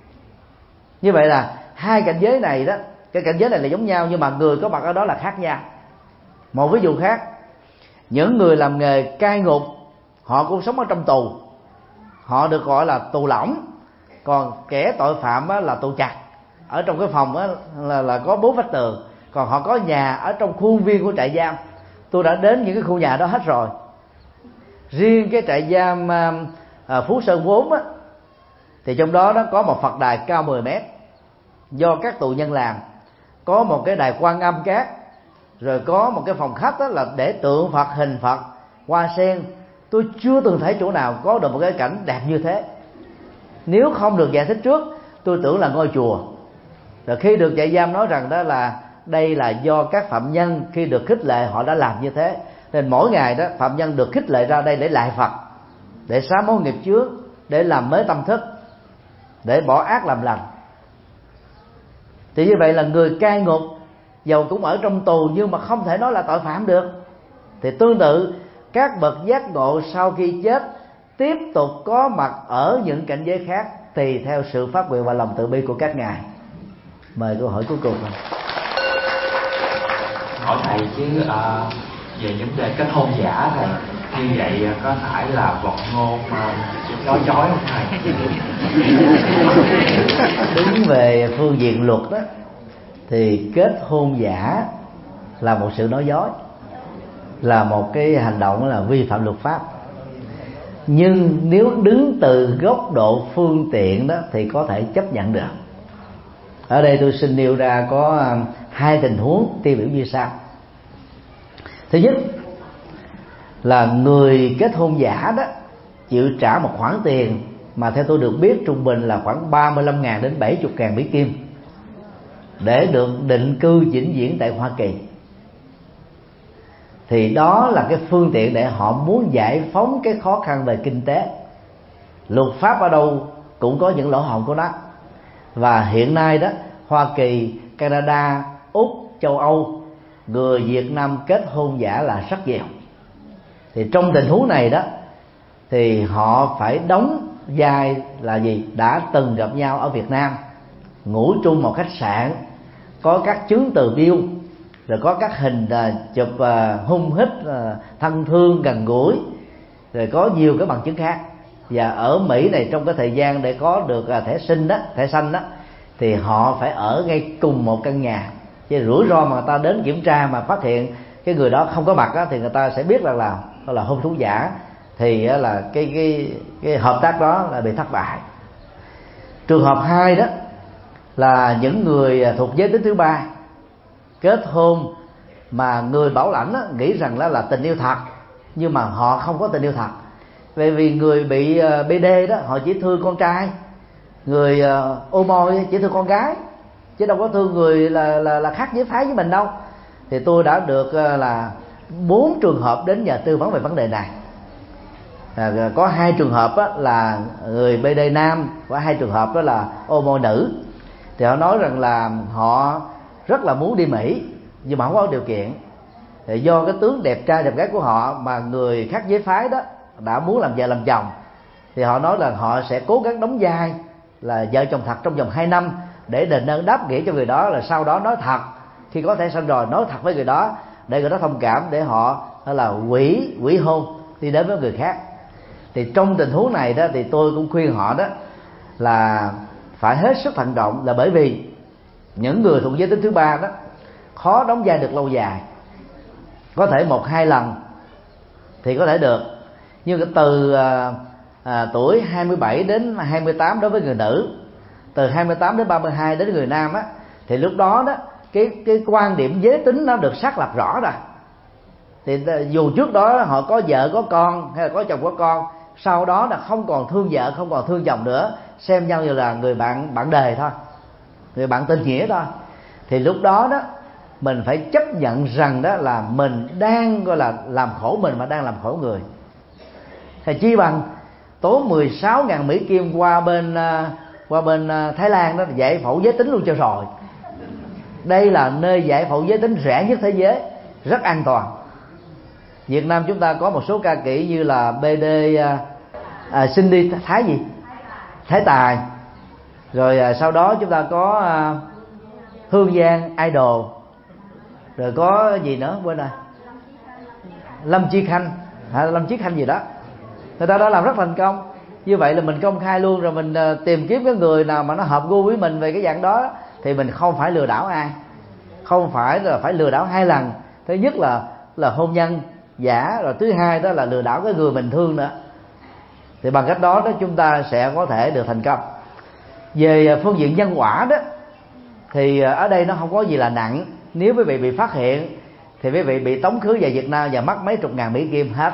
Như vậy là hai cảnh giới này đó, cái cảnh giới này là giống nhau nhưng mà người có mặt ở đó là khác nhau. Một ví dụ khác, những người làm nghề cai ngục, họ cũng sống ở trong tù, họ được gọi là tù lỏng. Còn kẻ tội phạm là tù chặt, ở trong cái phòng là có 4 vách tường. Còn họ có nhà ở trong khuôn viên của trại giam. Tôi đã đến những cái khu nhà đó hết rồi. Riêng cái trại giam Phú Sơn 4 á, thì trong đó nó có một Phật đài cao 10 mét do các tù nhân làm, có một cái đài Quan Âm Cát, rồi có một cái phòng khách đó là để tượng Phật, hình Phật, hoa sen. Tôi chưa từng thấy chỗ nào có được một cái cảnh đẹp như thế. Nếu không được giải thích trước, tôi tưởng là ngôi chùa. Rồi khi được trại giam nói rằng đó là đây là do các phạm nhân khi được khích lệ họ đã làm như thế. Nên mỗi ngày đó phạm nhân được khích lệ ra đây để lại Phật, để sám hối nghiệp chướng, để làm mới tâm thức, để bỏ ác làm lành. Thì như vậy là người cai ngục dầu cũng ở trong tù nhưng mà không thể nói là tội phạm được. Thì tương tự các bậc giác ngộ sau khi chết tiếp tục có mặt ở những cảnh giới khác tùy theo sự phát nguyện và lòng từ bi của các ngài. Mời câu hỏi cuối cùng. Hỏi thầy chứ về vấn đề kết hôn giả thầy, như vậy có phải là vọng ngôn nói dối không thầy? Đứng về phương diện luật đó thì kết hôn giả là một sự nói dối, là một cái hành động là vi phạm luật pháp. Nhưng nếu đứng từ góc độ phương tiện đó thì có thể chấp nhận được. Ở đây tôi xin nêu ra có hai tình huống tiêu biểu như sau. Thứ nhất là người kết hôn giả đó chịu trả một khoản tiền mà theo tôi được biết trung bình là khoảng 35.000 đến 70.000 Mỹ Kim để được định cư vĩnh viễn tại Hoa Kỳ. Thì đó là cái phương tiện để họ muốn giải phóng cái khó khăn về kinh tế. Luật pháp ở đâu cũng có những lỗ hổng của nó. Và hiện nay đó, Hoa Kỳ, Canada, Úc, châu Âu, người Việt Nam kết hôn giả là rất nhiều. Thì trong tình huống này đó thì họ phải đóng vai là gì? Đã từng gặp nhau ở Việt Nam, ngủ chung một khách sạn, có các chứng từ bill, rồi có các hình chụp hung hít, thân thương, gần gũi. rồi có nhiều cái bằng chứng khác. Và ở Mỹ này, trong cái thời gian để có được thẻ xanh đó, thì họ phải ở ngay cùng một căn nhà. Chứ rủi ro mà người ta đến kiểm tra mà phát hiện cái người đó không có mặt đó, thì người ta sẽ biết là hung thủ giả, thì là cái hợp tác đó là bị thất bại. Trường hợp 2 đó là những người thuộc giới tính thứ ba kết hôn mà người bảo lãnh nghĩ rằng là tình yêu thật, nhưng mà họ không có tình yêu thật. Vì người bị BD đó, họ chỉ thương con trai, người homo chỉ thương con gái, chứ đâu có thương người là khác giới phái với mình đâu. Thì tôi đã được là 4 trường hợp đến nhờ tư vấn về vấn đề này. Có 2 trường hợp là người BD nam, và 2 trường hợp đó là homo nữ. Thì họ nói rằng là họ rất là muốn đi Mỹ, nhưng mà không có điều kiện. Thì do cái tướng đẹp trai đẹp gái của họ mà người khác giới phái đó đã muốn làm vợ làm chồng, thì họ nói là họ sẽ cố gắng đóng vai là vợ chồng thật trong vòng 2 năm để đền ơn đáp nghĩa cho người đó, là sau đó nói thật, khi có thẻ xanh rồi nói thật với người đó để người đó thông cảm, để họ là hủy hôn đi đến với người khác. Thì trong tình huống này đó, thì tôi cũng khuyên họ đó là phải hết sức thận trọng, là bởi vì những người thuộc giới tính thứ ba đó khó đóng vai được lâu dài. Có thể 1-2 lần thì có thể được, nhưng từ tuổi 27 đến 28 đối với người nữ, từ 28 đến 32 đến người nam á, thì lúc đó đó cái quan điểm giới tính nó được xác lập rõ rồi. Thì dù trước đó họ có vợ có con hay là có chồng có con, sau đó là không còn thương vợ không còn thương chồng nữa, xem nhau như là người bạn đời thôi, người bạn tình nghĩa thôi, thì lúc đó đó mình phải chấp nhận rằng đó là mình đang gọi là làm khổ mình mà đang làm khổ người. Thì chi bằng tốn 16.000 Mỹ Kim qua bên Thái Lan đó, giải phẫu giới tính luôn cho rồi. Đây là nơi giải phẫu giới tính rẻ nhất thế giới, rất an toàn. Việt Nam chúng ta có một số ca kỹ như là BD Cindy Thái Tài, rồi sau đó chúng ta có Hương Giang Idol, rồi có gì nữa quên rồi, Lâm Chí Khanh gì đó. Người ta đã làm rất thành công. Như vậy là mình công khai luôn, rồi mình tìm kiếm cái người nào mà nó hợp gu với mình về cái dạng đó, thì mình không phải lừa đảo ai, không phải là phải lừa đảo 2 lần. Thứ nhất là hôn nhân giả, rồi thứ hai đó là lừa đảo cái người mình thương nữa. Thì bằng cách đó chúng ta sẽ có thể được thành công. Về phương diện nhân quả đó, thì ở đây nó không có gì là nặng. Nếu quý vị bị phát hiện thì quý vị bị tống khứ về Việt Nam và mất mấy chục ngàn Mỹ Kim hết.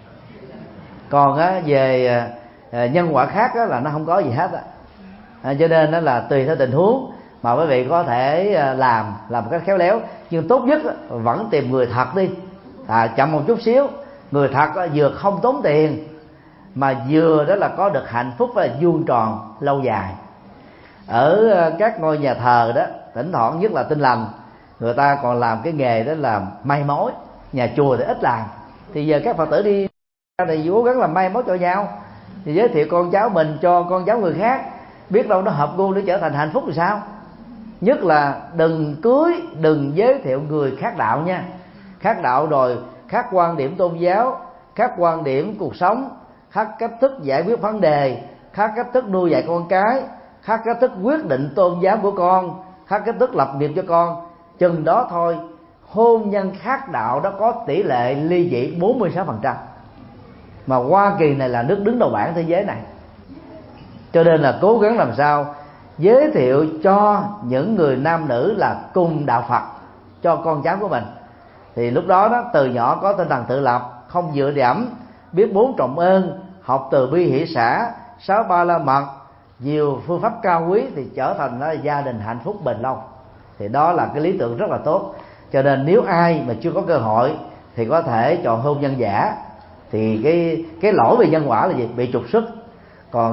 Còn về nhân quả khác là nó không có gì hết. Cho nên đó là tùy theo tình huống mà quý vị có thể làm một cách khéo léo. Nhưng tốt nhất vẫn tìm người thật đi, chậm một chút xíu. Người thật vừa không tốn tiền mà vừa đó là có được hạnh phúc và vuông tròn lâu dài. Ở các ngôi nhà thờ đó, thỉnh thoảng nhất là Tin Lành, người ta còn làm cái nghề đó là may mối. Nhà chùa thì ít làm, thì giờ các Phật tử đi thì cố gắng làm may mối cho nhau, thì giới thiệu con cháu mình cho con cháu người khác, biết đâu nó hợp gu để trở thành hạnh phúc thì sao. Nhất là đừng cưới, đừng giới thiệu người khác đạo nha. Khác đạo rồi khác quan điểm tôn giáo, khác quan điểm cuộc sống, khác cách thức giải quyết vấn đề, khác cách thức nuôi dạy con cái, khác cách thức quyết định tôn giáo của con, khác cách thức lập nghiệp cho con. Chừng đó thôi, hôn nhân khác đạo đó có tỷ lệ ly dị 46%. Mà Hoa Kỳ này là nước đứng đầu bảng thế giới này. Cho nên là cố gắng làm sao giới thiệu cho những người nam nữ là cùng đạo Phật cho con cháu của mình. Thì lúc đó đó, từ nhỏ có tinh thần tự lập, không dựa dẫm, biết 4 trọng ơn, học từ bi hỷ xã, 6 ba la mật, nhiều phương pháp cao quý, thì trở thành là gia đình hạnh phúc bền lâu. Thì đó là cái lý tưởng rất là tốt. Cho nên nếu ai mà chưa có cơ hội thì có thể chọn hôn nhân giả. Thì cái lỗi về nhân quả là gì? Bị trục xuất. Còn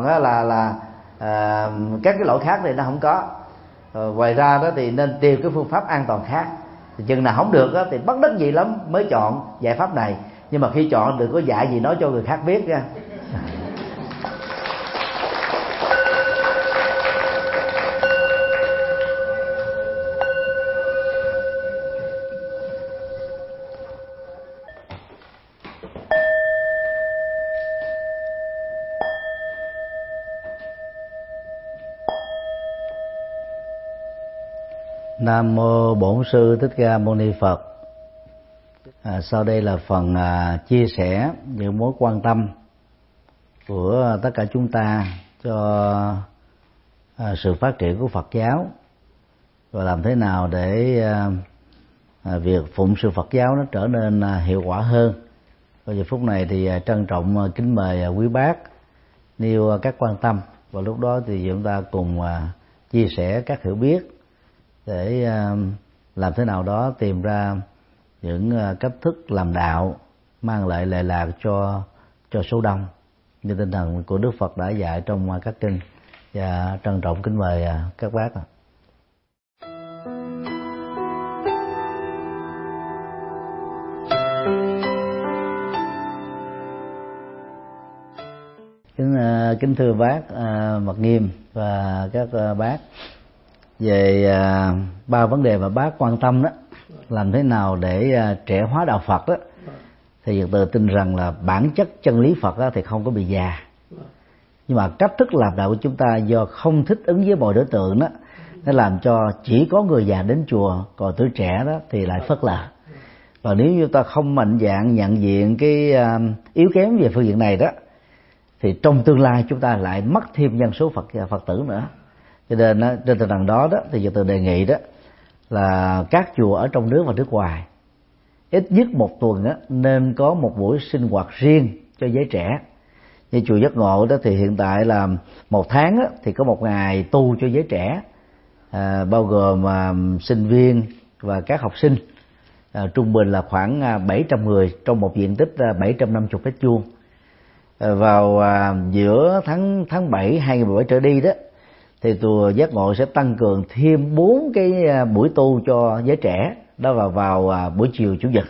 các cái lỗi khác thì nó không có. Ngoài ra đó thì nên tìm cái phương pháp an toàn khác. Thì chừng nào không được đó, thì bất đắc dĩ lắm mới chọn giải pháp này. Nhưng mà khi chọn đừng có dạy gì nói cho người khác biết nha. Nam mô Bổn Sư Thích Ca Mâu Ni Phật. Sau đây là phần chia sẻ những mối quan tâm của tất cả chúng ta cho sự phát triển của Phật giáo, và làm thế nào để việc phụng sự Phật giáo nó trở nên hiệu quả hơn. Vào giờ phút này thì trân trọng kính mời quý bác nêu các quan tâm, và lúc đó thì chúng ta cùng chia sẻ các hiểu biết để làm thế nào đó tìm ra những cách thức làm đạo mang lại lệ lạc cho số đông như tinh thần của Đức Phật đã dạy trong các kinh. Và trân trọng kính mời các bác. Kính thưa bác Mật Nghiêm và các bác, về ba vấn đề mà bác quan tâm đó, làm thế nào để trẻ hóa đạo Phật đó, thì Phật tử tin rằng là bản chất chân lý Phật đó thì không có bị già, nhưng mà cách thức làm đạo của chúng ta do không thích ứng với mọi đối tượng đó, nó làm cho chỉ có người già đến chùa, còn tuổi trẻ đó thì lại phớt lờ. Và nếu như ta không mạnh dạn nhận diện cái yếu kém về phương diện này đó, thì trong tương lai chúng ta lại mất thêm dân số Phật tử nữa. Cho nên trên tinh thần đó thì Phật tử đề nghị đó là các chùa ở trong nước và nước ngoài ít nhất một tuần nên có một buổi sinh hoạt riêng cho giới trẻ. Như chùa Giác Ngộ đó thì hiện tại là một tháng thì có một ngày tu cho giới trẻ, bao gồm sinh viên và các học sinh, trung bình là khoảng 700 người trong một diện tích 750 mét vuông. Vào giữa tháng 7 2017 trở đi đó, thì chùa Giác Ngộ sẽ tăng cường thêm 4 cái buổi tu cho giới trẻ, đó là vào buổi chiều chủ nhật.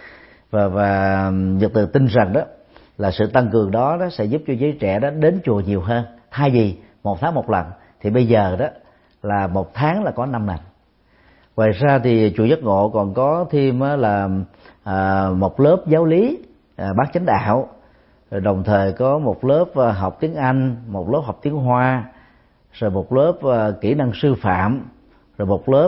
Và Phật tử tin rằng đó là sự tăng cường đó sẽ giúp cho giới trẻ đó đến chùa nhiều hơn. Thay vì một tháng một lần thì bây giờ đó là một tháng là có 5 lần. Ngoài ra thì chùa Giác Ngộ còn có thêm là một lớp giáo lý bát chánh đạo, rồi đồng thời có một lớp học tiếng Anh, một lớp học tiếng Hoa, rồi một lớp kỹ năng sư phạm, rồi một lớp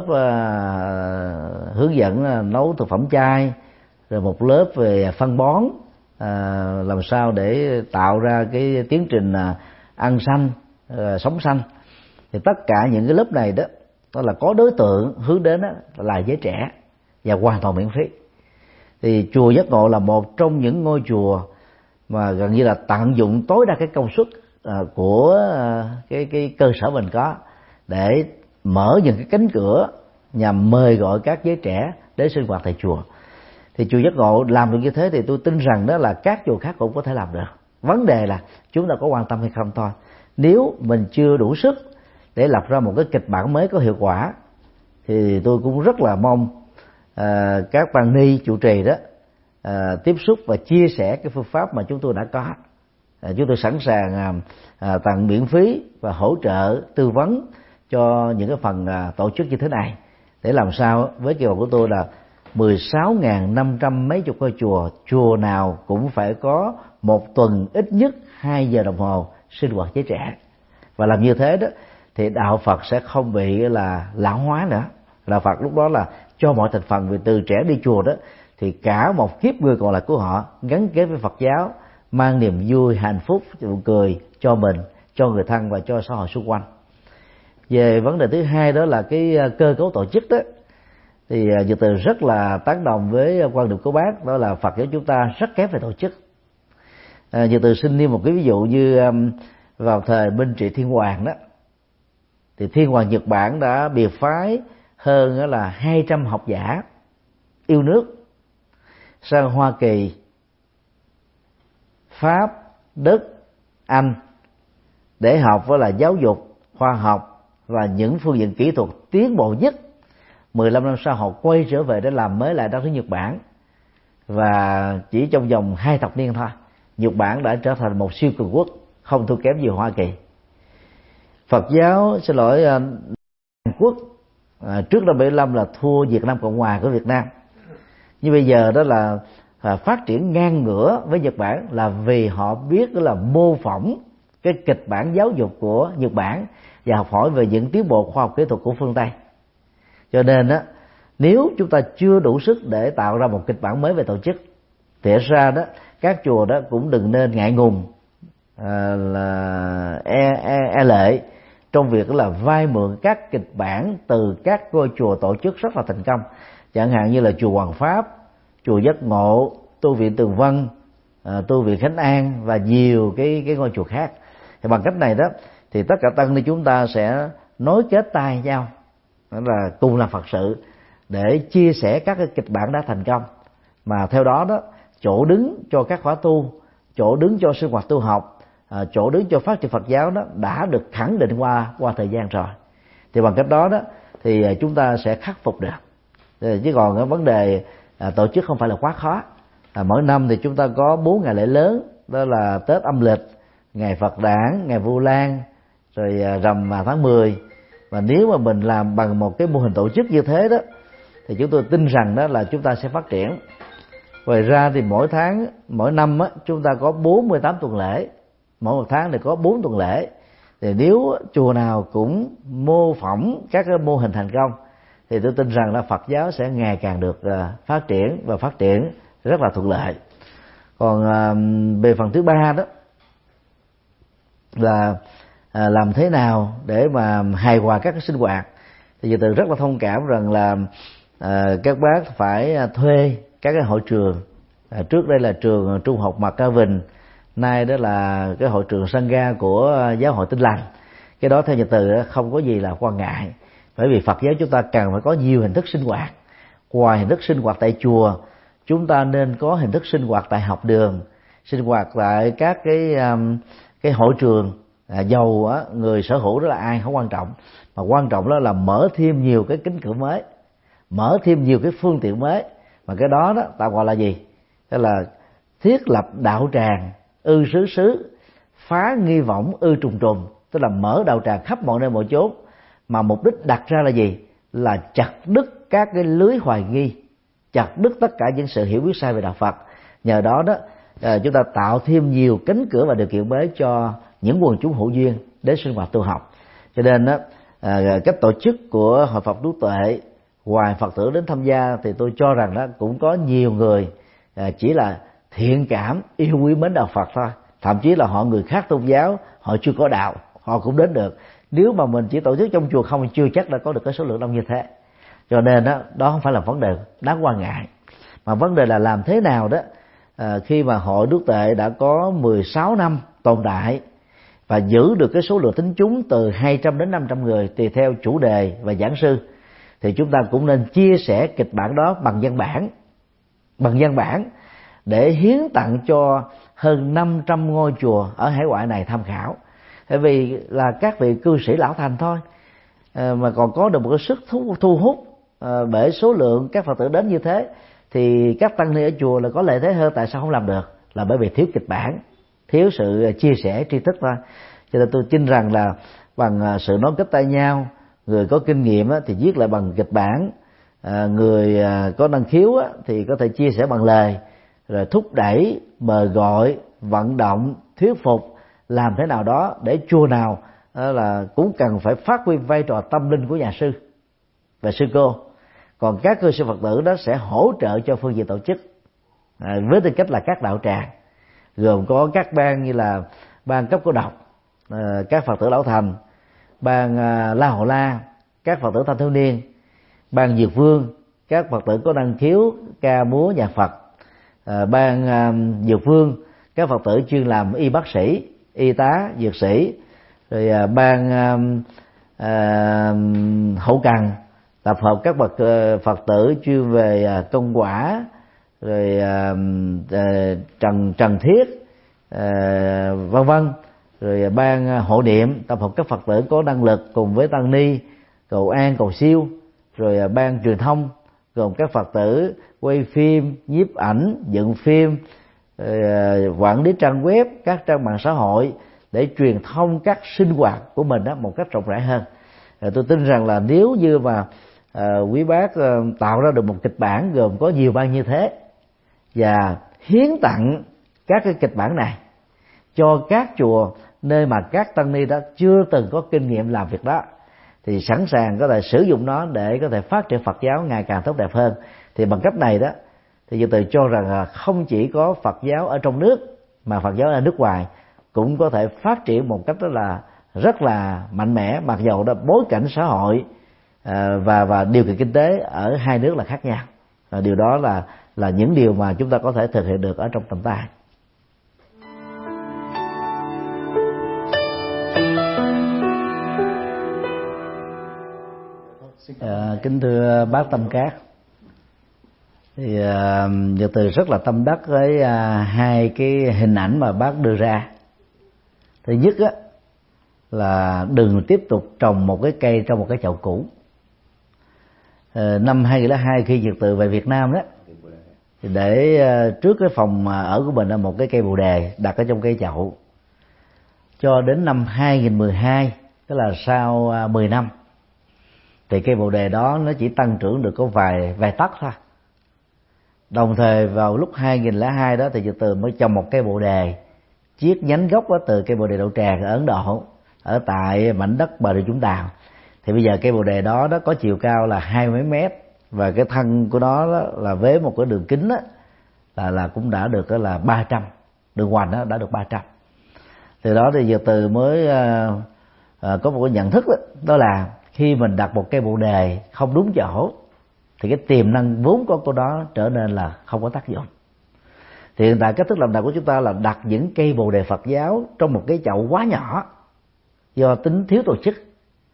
hướng dẫn nấu thực phẩm chay, rồi một lớp về phân bón, làm sao để tạo ra cái tiến trình ăn xanh, sống xanh. Thì tất cả những cái lớp này đó là có đối tượng hướng đến là giới trẻ và hoàn toàn miễn phí. Thì chùa Giác Ngộ là một trong những ngôi chùa mà gần như là tận dụng tối đa cái công suất của cái cơ sở mình có để mở những cái cánh cửa nhằm mời gọi các giới trẻ đến sinh hoạt tại chùa. Thì chùa Giác Ngộ làm được như thế thì tôi tin rằng đó là các chùa khác cũng có thể làm được. Vấn đề là chúng ta có quan tâm hay không thôi. Nếu mình chưa đủ sức để lập ra một cái kịch bản mới có hiệu quả, thì tôi cũng rất là mong các ban ni trụ trì đó tiếp xúc và chia sẻ cái phương pháp mà chúng tôi đã có. Chúng tôi sẵn sàng tặng miễn phí và hỗ trợ tư vấn cho những cái phần tổ chức như thế này, để làm sao với kỳ vọng của tôi là 16.500 mấy chục ngôi chùa nào cũng phải có một tuần ít nhất 2 giờ đồng hồ sinh hoạt giới trẻ. Và làm như thế đó thì đạo Phật sẽ không bị là lão hóa nữa. Đạo Phật lúc đó là cho mọi thành phần, vì từ trẻ đi chùa đó thì cả một kiếp người còn lại của họ gắn kết với Phật giáo, mang niềm vui, hạnh phúc, nụ cười cho mình, cho người thân và cho xã hội xung quanh. Về vấn đề thứ hai đó là cái cơ cấu tổ chức đó, thì Phật tử rất là tán đồng với quan điểm của bác, đó là Phật giáo chúng ta rất kém về tổ chức. Phật tử xin nêu một cái ví dụ như vào thời Minh Trị Thiên Hoàng đó, thì Thiên Hoàng Nhật Bản đã biệt phái hơn là 200 học giả yêu nước sang Hoa Kỳ, Pháp, Đức, Anh để học với là giáo dục, khoa học và những phương diện kỹ thuật tiến bộ nhất. 15 năm sau họ quay trở về để làm mới lại đất nước Nhật Bản, và chỉ trong vòng 2 thập niên thôi, Nhật Bản đã trở thành một siêu cường quốc không thua kém gì Hoa Kỳ. Phật giáo, Hàn Quốc trước năm 75 là thua Việt Nam Cộng Hòa của Việt Nam, nhưng bây giờ đó là phát triển ngang ngửa với Nhật Bản, là vì họ biết đó là mô phỏng cái kịch bản giáo dục của Nhật Bản và học hỏi về những tiến bộ khoa học kỹ thuật của phương Tây. Cho nên á, nếu chúng ta chưa đủ sức để tạo ra một kịch bản mới về tổ chức thì ra đó các chùa đó cũng đừng nên ngại ngùng e lệ trong việc là vay mượn các kịch bản từ các ngôi chùa tổ chức rất là thành công, chẳng hạn như là chùa Hoàng Pháp, chùa Giác Ngộ, tu viện Tường Vân, tu viện Khánh An và nhiều cái ngôi chùa khác. Thì bằng cách này đó thì tất cả tăng ni chúng ta sẽ nối kết tay nhau, đó là cùng làm Phật sự để chia sẻ các cái kịch bản đã thành công, mà theo đó đó chỗ đứng cho các khóa tu, chỗ đứng cho sinh hoạt tu học, chỗ đứng cho phát triển Phật giáo đó đã được khẳng định qua thời gian rồi. Thì bằng cách đó đó thì chúng ta sẽ khắc phục được. Chứ còn cái vấn đề tổ chức không phải là quá khó. Mỗi năm thì chúng ta có 4 ngày lễ lớn, đó là Tết âm lịch, ngày Phật đản, ngày Vu Lan, rồi rằm tháng 10. Và nếu mà mình làm bằng một cái mô hình tổ chức như thế đó thì chúng tôi tin rằng đó là chúng ta sẽ phát triển. Ngoài ra thì mỗi năm á, chúng ta có 48 tuần lễ, mỗi một tháng thì có 4 tuần lễ. Thì nếu chùa nào cũng mô phỏng các cái mô hình thành công thì tôi tin rằng là Phật giáo sẽ ngày càng được phát triển và phát triển rất là thuận lợi. Còn về phần thứ ba đó là làm thế nào để mà hài hòa các cái sinh hoạt, thì giờ từ rất là thông cảm rằng là các bác phải thuê các cái hội trường. Trước đây là trường Trung học Mạc Ca Vinh, nay đó là cái hội trường Sangha của Giáo hội Tin Lành. Cái đó theo nhà từ không có gì là quan ngại, bởi vì Phật giáo chúng ta cần phải có nhiều hình thức sinh hoạt. Ngoài hình thức sinh hoạt tại chùa, chúng ta nên có hình thức sinh hoạt tại học đường, sinh hoạt tại các cái hội trường. Dầu người sở hữu đó là ai không quan trọng, mà quan trọng đó là mở thêm nhiều cái cánh cửa mới, mở thêm nhiều cái phương tiện mới. Mà cái đó đó ta gọi là gì? Đó là thiết lập đạo tràng ư xứ xứ, phá nghi võng ư trùng trùng, tức là mở đạo tràng khắp mọi nơi mọi chốn, mà mục đích đặt ra là gì? Là chặt đứt các cái lưới hoài nghi, chặt đứt tất cả những sự hiểu biết sai về đạo Phật. Nhờ đó đó chúng ta tạo thêm nhiều cánh cửa và điều kiện mới cho những quần chúng hữu duyên đến sinh hoạt tu học. Cho nên đó cách tổ chức của Hội Phật Tú Tuệ, ngoài Phật tử đến tham gia thì tôi cho rằng đó cũng có nhiều người chỉ là thiện cảm, yêu quý mến đạo Phật thôi. Thậm chí là họ người khác tôn giáo, họ chưa có đạo, họ cũng đến được. Nếu mà mình chỉ tổ chức trong chùa không, chưa chắc đã có được cái số lượng đông như thế. Cho nên đó không phải là vấn đề đáng quan ngại, mà vấn đề là làm thế nào đó khi mà Hội Đức Tuệ đã có 16 năm tồn tại và giữ được cái số lượng tín chúng từ 200 đến 500 người tùy theo chủ đề và giảng sư, thì chúng ta cũng nên chia sẻ kịch bản đó bằng văn bản để hiến tặng cho hơn 500 ngôi chùa ở hải ngoại này tham khảo. Tại vì là các vị cư sĩ lão thành thôi mà còn có được một cái sức thu hút bởi số lượng các Phật tử đến như thế, thì các tăng ni ở chùa là có lợi thế hơn. Tại sao không làm được? Là bởi vì thiếu kịch bản, thiếu sự chia sẻ tri thức thôi. Cho nên tôi tin rằng là bằng sự nối kết tay nhau, người có kinh nghiệm thì viết lại bằng kịch bản, người có năng khiếu thì có thể chia sẻ bằng lời, rồi thúc đẩy, mời gọi, vận động, thuyết phục, làm thế nào đó để chùa nào là cũng cần phải phát huy vai trò tâm linh của nhà sư và sư cô. Còn các cư sĩ Phật tử đó sẽ hỗ trợ cho phương diện tổ chức với tư cách là các đạo tràng, gồm có các ban như là ban cấp cô độc, các Phật tử lão thành, ban La Hầu La, các Phật tử thanh thiếu niên, ban Dược Vương, các Phật tử có năng khiếu ca múa nhạc Phật, ban Dược Vương, các Phật tử chuyên làm y bác sĩ, y tá, dược sĩ, rồi ban hậu cần tập hợp các bậc Phật tử chuyên về công quả, rồi trần thiết, vân vân, rồi ban hộ niệm tập hợp các Phật tử có năng lực cùng với tăng ni cầu an cầu siêu, rồi ban truyền thông gồm các Phật tử quay phim, nhiếp ảnh, dựng phim, quản lý trang web, các trang mạng xã hội để truyền thông các sinh hoạt của mình một cách rộng rãi hơn. Tôi tin rằng là nếu như mà quý bác tạo ra được một kịch bản gồm có nhiều ban như thế và hiến tặng các cái kịch bản này cho các chùa nơi mà các tăng ni đã chưa từng có kinh nghiệm làm việc đó, thì sẵn sàng có thể sử dụng nó để có thể phát triển Phật giáo ngày càng tốt đẹp hơn. Thì bằng cách này đó thì Dược Từ cho rằng là không chỉ có Phật giáo ở trong nước mà Phật giáo ở nước ngoài cũng có thể phát triển một cách rất là mạnh mẽ, mặc dầu đó bối cảnh xã hội và điều kiện kinh tế ở hai nước là khác nhau. Điều đó là những điều mà chúng ta có thể thực hiện được ở trong tầm tay. Kính thưa bác Tâm Cát, thì Dược Từ rất là tâm đắc với hai cái hình ảnh mà bác đưa ra. Thứ nhất á, là đừng tiếp tục trồng một cái cây trong một cái chậu cũ. Năm 2002 khi Dược Từ về Việt Nam đó, thì để trước cái phòng ở của mình là một cái cây bồ đề đặt ở trong cây chậu. Cho đến năm 2012, tức là sau 10 năm, thì cây bồ đề đó nó chỉ tăng trưởng được có vài tấc thôi. Đồng thời vào lúc 2002 đó thì Dược Từ mới trồng một cây bồ đề chiết nhánh gốc từ cây bồ đề đậu tràng ở Ấn Độ, ở tại mảnh đất Bà Rịa Vũng Tàu. Thì bây giờ cây bồ đề đó có chiều cao là 20 mấy mét, và cái thân của nó là với một cái đường kính là cũng đã được là 300, đường hoành đã được 300. Từ đó thì Dược Từ mới có một cái nhận thức đó là khi mình đặt một cây bồ đề không đúng chỗ thì cái tiềm năng vốn có của đó trở nên là không có tác dụng. Thì hiện tại cách thức làm đạo của chúng ta là đặt những cây bồ đề Phật giáo trong một cái chậu quá nhỏ, do tính thiếu tổ chức,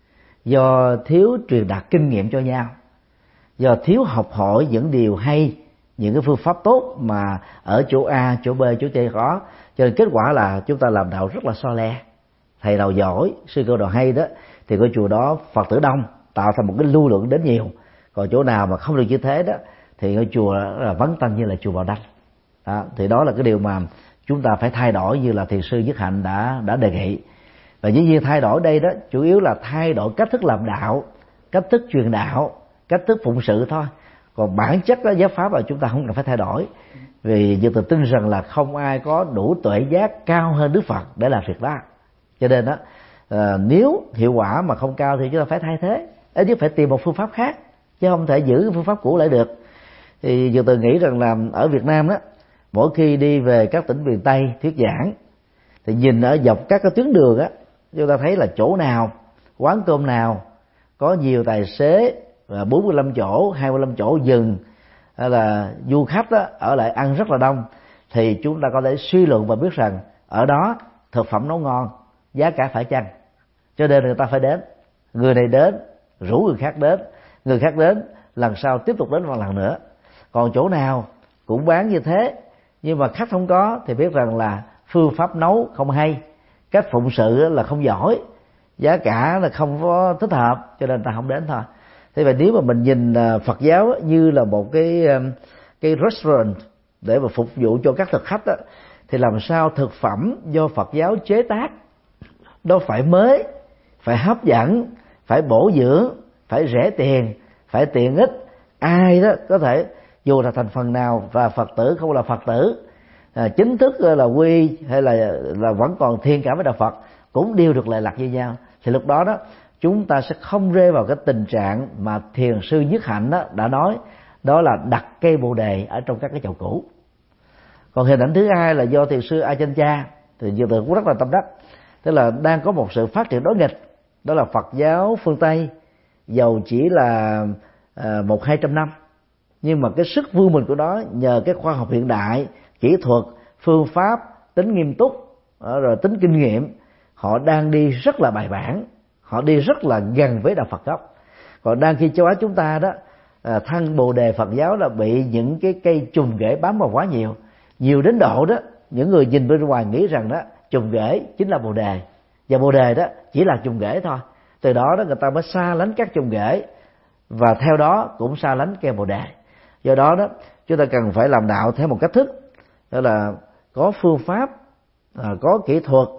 do thiếu truyền đạt kinh nghiệm cho nhau, do thiếu học hỏi những điều hay, những cái phương pháp tốt mà ở chỗ A, chỗ B, chỗ C có. Cho nên kết quả là chúng ta làm đạo rất là so le. Thầy nào giỏi, sư cô nào hay đó thì cái chùa đó Phật tử đông, tạo thành một cái lưu lượng đến nhiều. Còn chỗ nào mà không được như thế đó thì ngôi chùa là vắng tanh như là chùa Bào Đanh. Thì đó là cái điều mà chúng ta phải thay đổi, như là thiền sư Nhất Hạnh đã đề nghị. Và những gì thay đổi đây đó chủ yếu là thay đổi cách thức làm đạo, cách thức truyền đạo, cách thức phụng sự thôi. Còn bản chất đó, giáo pháp là chúng ta không cần phải thay đổi. Vì Dược Từ tin rằng là không ai có đủ tuệ giác cao hơn Đức Phật để làm việc đó. Cho nên đó, nếu hiệu quả mà không cao thì chúng ta phải thay thế, ít nhất phải tìm một phương pháp khác, chứ không thể giữ phương pháp cũ lại được. Thì Dược Từ nghĩ rằng là ở Việt Nam đó, mỗi khi đi về các tỉnh miền Tây thuyết giảng thì nhìn ở dọc các cái tuyến đường á, chúng ta thấy là chỗ nào, quán cơm nào có nhiều tài xế và 45 chỗ, 25 chỗ dừng, hay là du khách đó, ở lại ăn rất là đông, thì chúng ta có thể suy luận và biết rằng ở đó thực phẩm nấu ngon, giá cả phải chăng, cho nên người ta phải đến. Người này đến rủ người khác đến lần sau tiếp tục đến một lần nữa. Còn chỗ nào cũng bán như thế nhưng mà khách không có thì biết rằng là phương pháp nấu không hay, cách phụng sự là không giỏi, giá cả là không có thích hợp, cho nên ta không đến thôi. Thế vậy nếu mà mình nhìn Phật giáo như là một cái restaurant để mà phục vụ cho các thực khách đó, thì làm sao thực phẩm do Phật giáo chế tác đó phải mới, phải hấp dẫn, phải bổ dưỡng, phải rẻ tiền, phải tiện ích. Ai đó có thể, dù là thành phần nào và Phật tử không là Phật tử, chính thức là quy hay là vẫn còn thiên cảm với đạo Phật, cũng đều được lệ lạc như nhau. Thì lúc đó đó chúng ta sẽ không rơi vào cái tình trạng mà thiền sư Nhất Hạnh đó đã nói, đó là đặt cây bồ đề ở trong các cái chậu cũ. Còn hình ảnh thứ hai là do thiền sư Ajahn Chah, thì Dược Từ cũng rất là tâm đắc, tức là đang có một sự phát triển đối nghịch, đó là Phật giáo phương Tây dầu chỉ là 100-200 năm, nhưng mà cái sức vươn mình của nó nhờ cái khoa học hiện đại, kỹ thuật, phương pháp, tính nghiêm túc, rồi tính kinh nghiệm, họ đang đi rất là bài bản, họ đi rất là gần với đạo Phật gốc. Còn đang khi châu Á chúng ta đó, thân bồ đề Phật giáo là bị những cái cây trùng rễ bám vào quá nhiều đến độ đó những người nhìn bên ngoài nghĩ rằng đó trùng rễ chính là bồ đề, và bồ đề đó chỉ là trùng rễ thôi. Từ đó người ta mới xa lánh các trùng rễ, và theo đó cũng xa lánh cây bồ đề. Do đó chúng ta cần phải làm đạo theo một cách thức, đó là có phương pháp, có kỹ thuật,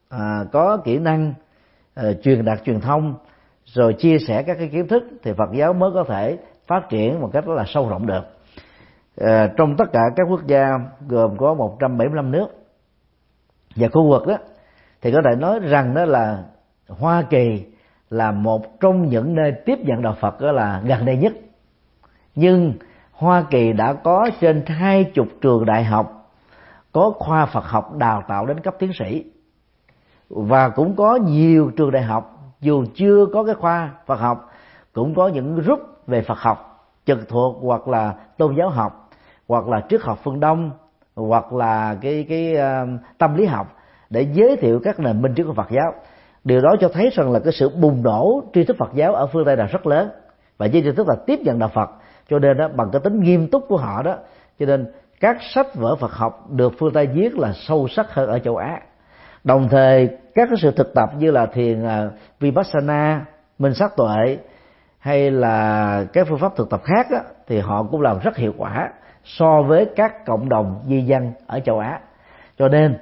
có kỹ năng, truyền đạt truyền thông, rồi chia sẻ các cái kiến thức, thì Phật giáo mới có thể phát triển một cách rất là sâu rộng được. Trong tất cả các quốc gia gồm có 175 nước và khu vực đó, thì có thể nói rằng đó là Hoa Kỳ là một trong những nơi tiếp nhận đạo Phật đó là gần đây nhất. Nhưng Hoa Kỳ đã có trên 20 trường đại học có khoa Phật học đào tạo đến cấp tiến sĩ, và cũng có nhiều trường đại học dù chưa có cái khoa Phật học cũng có những group về Phật học trực thuộc, hoặc là tôn giáo học, hoặc là triết học phương Đông, hoặc là cái tâm lý học, để giới thiệu các nền minh triết của Phật giáo. Điều đó cho thấy rằng là cái sự bùng nổ tri thức Phật giáo ở phương Tây là rất lớn, và với tri thức là tiếp nhận đạo Phật, cho nên đó, bằng cái tính nghiêm túc của họ đó, cho nên các sách vở Phật học được phương Tây viết là sâu sắc hơn ở châu Á. Đồng thời các cái sự thực tập như là thiền Vipassana, minh sát tuệ, hay là các phương pháp thực tập khác đó, thì họ cũng làm rất hiệu quả so với các cộng đồng di dân ở châu Á. Cho nên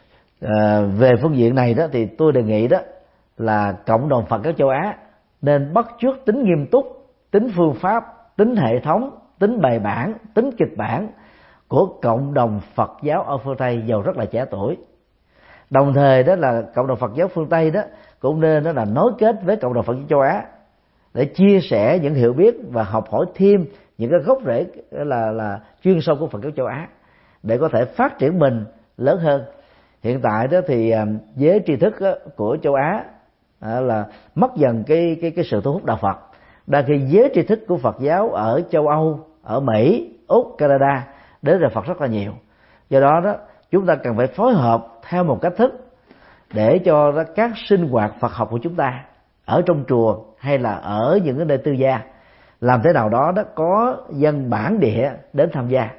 về phương diện này đó thì tôi đề nghị đó là cộng đồng Phật giáo châu Á nên bắt chước tính nghiêm túc, tính phương pháp, tính hệ thống, tính bài bản, tính kịch bản của cộng đồng Phật giáo ở phương Tây giàu rất là trẻ tuổi. Đồng thời đó là cộng đồng Phật giáo phương Tây đó cũng nên đó là nối kết với cộng đồng Phật giáo châu Á để chia sẻ những hiểu biết và học hỏi thêm những cái gốc rễ là chuyên sâu của Phật giáo châu Á, để có thể phát triển mình lớn hơn. Hiện tại đó thì giới tri thức của châu Á là mất dần cái sự thu hút đạo Phật, đang khi giới tri thức của Phật giáo ở châu Âu, ở Mỹ, Úc, Canada đến rồi Phật rất là nhiều. Do đó đó chúng ta cần phải phối hợp theo một cách thức để cho các sinh hoạt Phật học của chúng ta ở trong chùa hay là ở những cái nơi tư gia, làm thế nào đó có dân bản địa đến tham gia.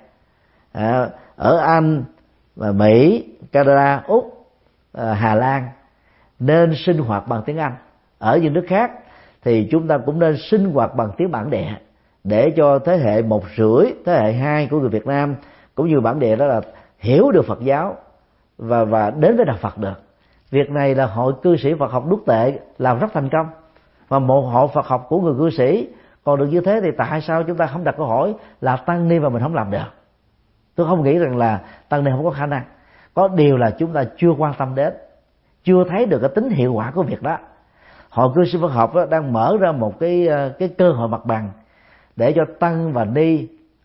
Ở Anh và Mỹ, Canada, Úc, Hà Lan nên sinh hoạt bằng tiếng Anh. Ở những nước khác thì chúng ta cũng nên sinh hoạt bằng tiếng bản địa, để cho thế hệ 1 rưỡi, thế hệ 2 của người Việt Nam cũng như bản địa đó là hiểu được Phật giáo và đến với đạo Phật được. Việc này là hội cư sĩ Phật học Đức Tệ làm rất thành công, và một hội Phật học của người cư sĩ còn được như thế thì tại sao chúng ta không đặt câu hỏi là tăng ni và mình không làm được? Tôi không nghĩ rằng là tăng ni không có khả năng, có điều là chúng ta chưa quan tâm đến, chưa thấy được cái tính hiệu quả của việc đó. Hội cư sĩ Phật học đó đang mở ra một cái cơ hội mặt bằng để cho tăng và ni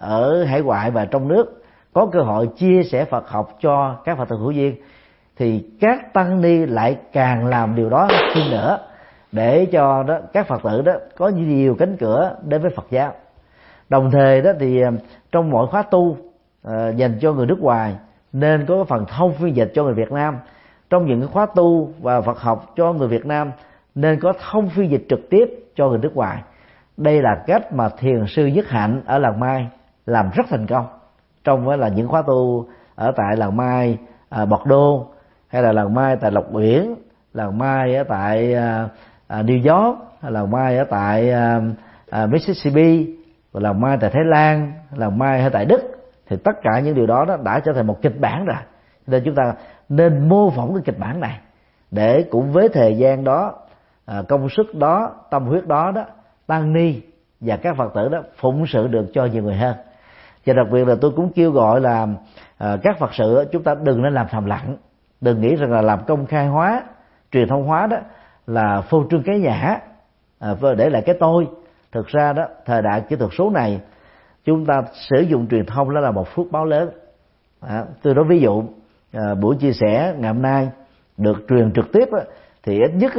ở hải ngoại và trong nước có cơ hội chia sẻ Phật học cho các Phật tử hữu duyên, thì các tăng ni lại càng làm điều đó hơn nữa, để cho đó các Phật tử đó có nhiều cánh cửa đến với Phật giáo. Đồng thời đó thì trong mỗi khóa tu dành cho người nước ngoài nên có phần thông phiên dịch cho người Việt Nam. Trong những cái khóa tu và Phật học cho người Việt Nam nên có thông phiên dịch trực tiếp cho người nước ngoài. Đây là cách mà thiền sư Nhất Hạnh ở Làng Mai làm rất thành công. Trong đó là những khóa tu ở tại Làng Mai Bọt Đô, hay là Làng Mai tại Lộc Uyển, Làng Mai ở tại New York, hay Làng Mai ở tại Mississippi, và Làng Mai tại Thái Lan, Làng Mai ở tại Đức, thì tất cả những điều đó đã trở thành một kịch bản rồi. Nên chúng ta nên mô phỏng cái kịch bản này để cũng với thời gian đó, công sức đó, tâm huyết đó tăng ni và các Phật tử đó phụng sự được cho nhiều người hơn. Và đặc biệt là tôi cũng kêu gọi là các Phật sự chúng ta đừng nên làm thầm lặng, đừng nghĩ rằng là làm công khai hóa, truyền thông hóa đó là phô trương cái nhã, để lại cái tôi. Thực ra đó, thời đại kỹ thuật số này chúng ta sử dụng truyền thông đó là một phước báo lớn. Tôi nói ví dụ buổi chia sẻ ngày hôm nay được truyền trực tiếp thì ít nhất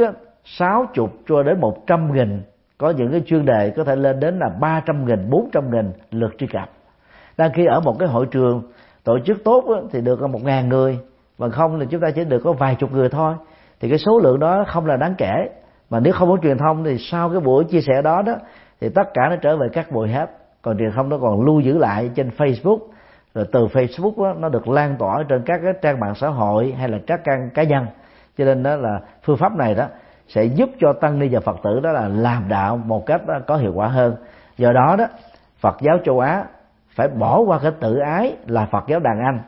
60 cho đến 100.000, có những cái chuyên đề có thể lên đến là 300.000, 400.000 lượt truy cập. Đang khi ở một cái hội trường tổ chức tốt thì được 1.000 người, mà không thì chúng ta chỉ được có vài chục người thôi, thì cái số lượng đó không là đáng kể. Mà nếu không có truyền thông thì sau cái buổi chia sẻ đó thì tất cả nó trở về các bụi hết. Còn truyền thông nó còn lưu giữ lại trên Facebook, rồi từ Facebook đó, nó được lan tỏa trên các cái trang mạng xã hội hay là các trang cá nhân. Cho nên đó là phương pháp này đó sẽ giúp cho tăng ni và Phật tử đó là làm đạo một cách có hiệu quả hơn. Do đó đó Phật giáo châu Á phải bỏ qua cái tự ái là Phật giáo đàn anh,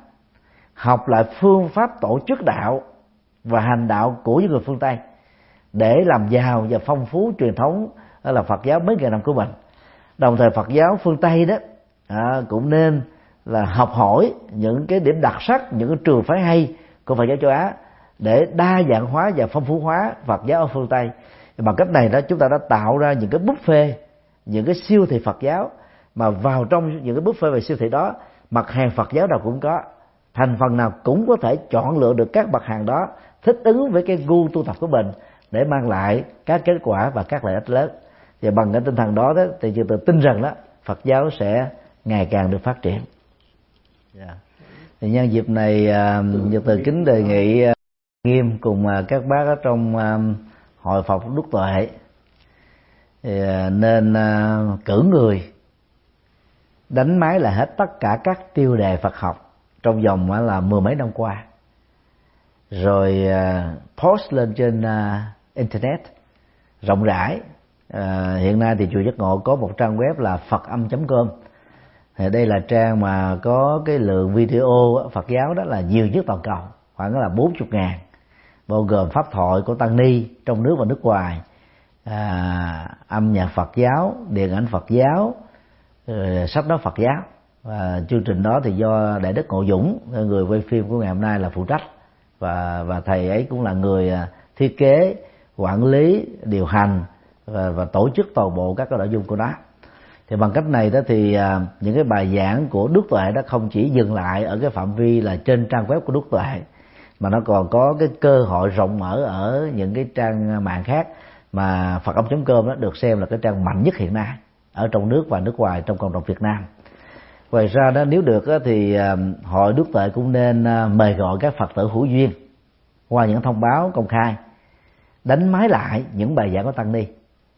học lại phương pháp tổ chức đạo và hành đạo của những người phương Tây để làm giàu và phong phú truyền thống là Phật giáo mấy ngàn năm của mình. Đồng thời Phật giáo phương Tây đó cũng nên là học hỏi những cái điểm đặc sắc, những cái trường phái hay của Phật giáo châu Á để đa dạng hóa và phong phú hóa Phật giáo ở phương Tây. Bằng cách này đó chúng ta đã tạo ra những cái buffet, những cái siêu thị Phật giáo, mà vào trong những cái buffet về siêu thị đó, mặt hàng Phật giáo nào cũng có, thành phần nào cũng có thể chọn lựa được các mặt hàng đó thích ứng với cái gu tu tập của mình để mang lại các kết quả và các lợi ích lớn. Và bằng cái tinh thần đó, thì chúng tôi tin rằng đó Phật giáo sẽ ngày càng được phát triển. Thì nhân dịp này, Nhật Từ kính đề nghị Nghiêm cùng các bác ở trong hội Phật Đức Tuệ thì nên cử người đánh máy là hết tất cả các tiêu đề Phật học trong vòng là mười mấy năm qua, rồi post lên trên internet rộng rãi. Hiện nay thì chùa Giác Ngộ có một trang web là phật-âm.com. Thì đây là trang mà có cái lượng video Phật giáo đó là nhiều nhất toàn cầu, khoảng là 40.000, bao gồm pháp thoại của tăng ni trong nước và nước ngoài, âm nhạc Phật giáo, điện ảnh Phật giáo, sách nói Phật giáo. Và chương trình đó thì do Đại Đức Ngộ Dũng, người quay phim của ngày hôm nay, là phụ trách, và thầy ấy cũng là người thiết kế, quản lý, điều hành và tổ chức toàn bộ các cái nội dung của nó. Thì bằng cách này đó thì những cái bài giảng của Đức Tuệ đó không chỉ dừng lại ở cái phạm vi là trên trang web của Đức Tuệ, mà nó còn có cái cơ hội rộng mở ở những cái trang mạng khác, mà phật-âm.com đó được xem là cái trang mạnh nhất hiện nay ở trong nước và nước ngoài trong cộng đồng Việt Nam. Ngoài ra đó, nếu được đó, thì hội Đức Tuệ cũng nên mời gọi các Phật tử hữu duyên qua những thông báo công khai đánh máy lại những bài giảng của tăng ni.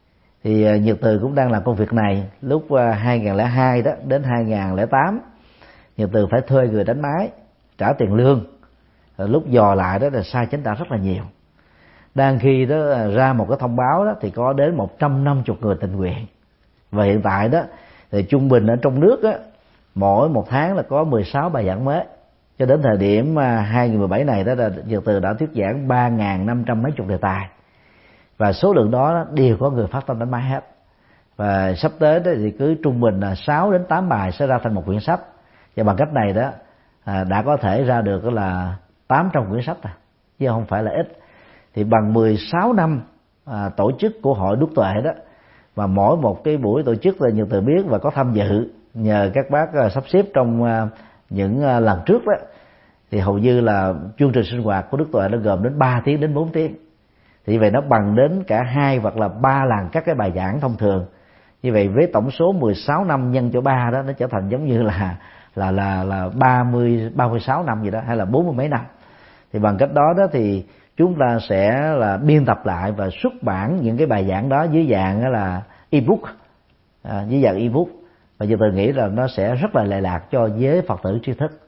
Thì Nhật Từ cũng đang làm công việc này. Lúc 2002 đó đến 2008, Nhật Từ phải thuê người đánh máy, trả tiền lương. Rồi lúc dò lại đó là sai chánh tả rất là nhiều. Đang khi đó ra một cái thông báo đó thì có đến 150 người tình nguyện. Và hiện tại đó thì trung bình ở trong nước đó, mỗi một tháng là có 16 bài giảng mới. Cho đến thời điểm 2017 này đó là Nhật Từ đã thuyết giảng 3.500 mấy chục đề tài. Và số lượng đó đều có người phát tâm đánh máy hết. Và sắp tới đó thì cứ trung bình là 6 đến 8 bài sẽ ra thành một quyển sách. Và bằng cách này đó đã có thể ra được là 800 quyển sách rồi, chứ không phải là ít. Thì bằng 16 năm tổ chức của hội Đức Tuệ đó, và mỗi một cái buổi tổ chức là Nhật Từ biết và có tham dự nhờ các bác sắp xếp trong những lần trước đó, thì hầu như là chương trình sinh hoạt của Đức Tuệ nó gồm đến 3 tiếng đến 4 tiếng. Thì vậy nó bằng đến cả 2 hoặc là 3 lần các cái bài giảng thông thường. Như vậy với tổng số 16 năm nhân cho 3 đó, nó trở thành giống như là 36 năm gì đó, hay là 40 mấy năm. Thì bằng cách đó thì chúng ta sẽ là biên tập lại và xuất bản những cái bài giảng đó dưới dạng là ebook, dưới dạng ebook. Và giờ tôi nghĩ là nó sẽ rất là lệ lạc cho giới Phật tử tri thức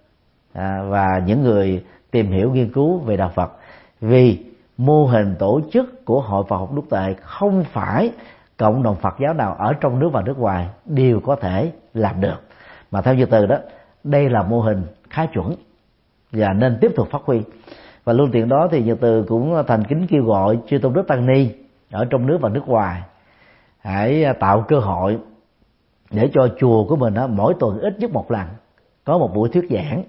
và những người tìm hiểu nghiên cứu về đạo Phật. Vì mô hình tổ chức của hội Phật học Đức Tuệ không phải cộng đồng Phật giáo nào ở trong nước và nước ngoài đều có thể làm được, mà theo Nhật Từ đó, đây là mô hình khá chuẩn và nên tiếp tục phát huy. Và luôn tiện đó thì Nhật Từ cũng thành kính kêu gọi chư tôn đức tăng ni ở trong nước và nước ngoài hãy tạo cơ hội để cho chùa của mình mỗi tuần ít nhất một lần có một buổi thuyết giảng.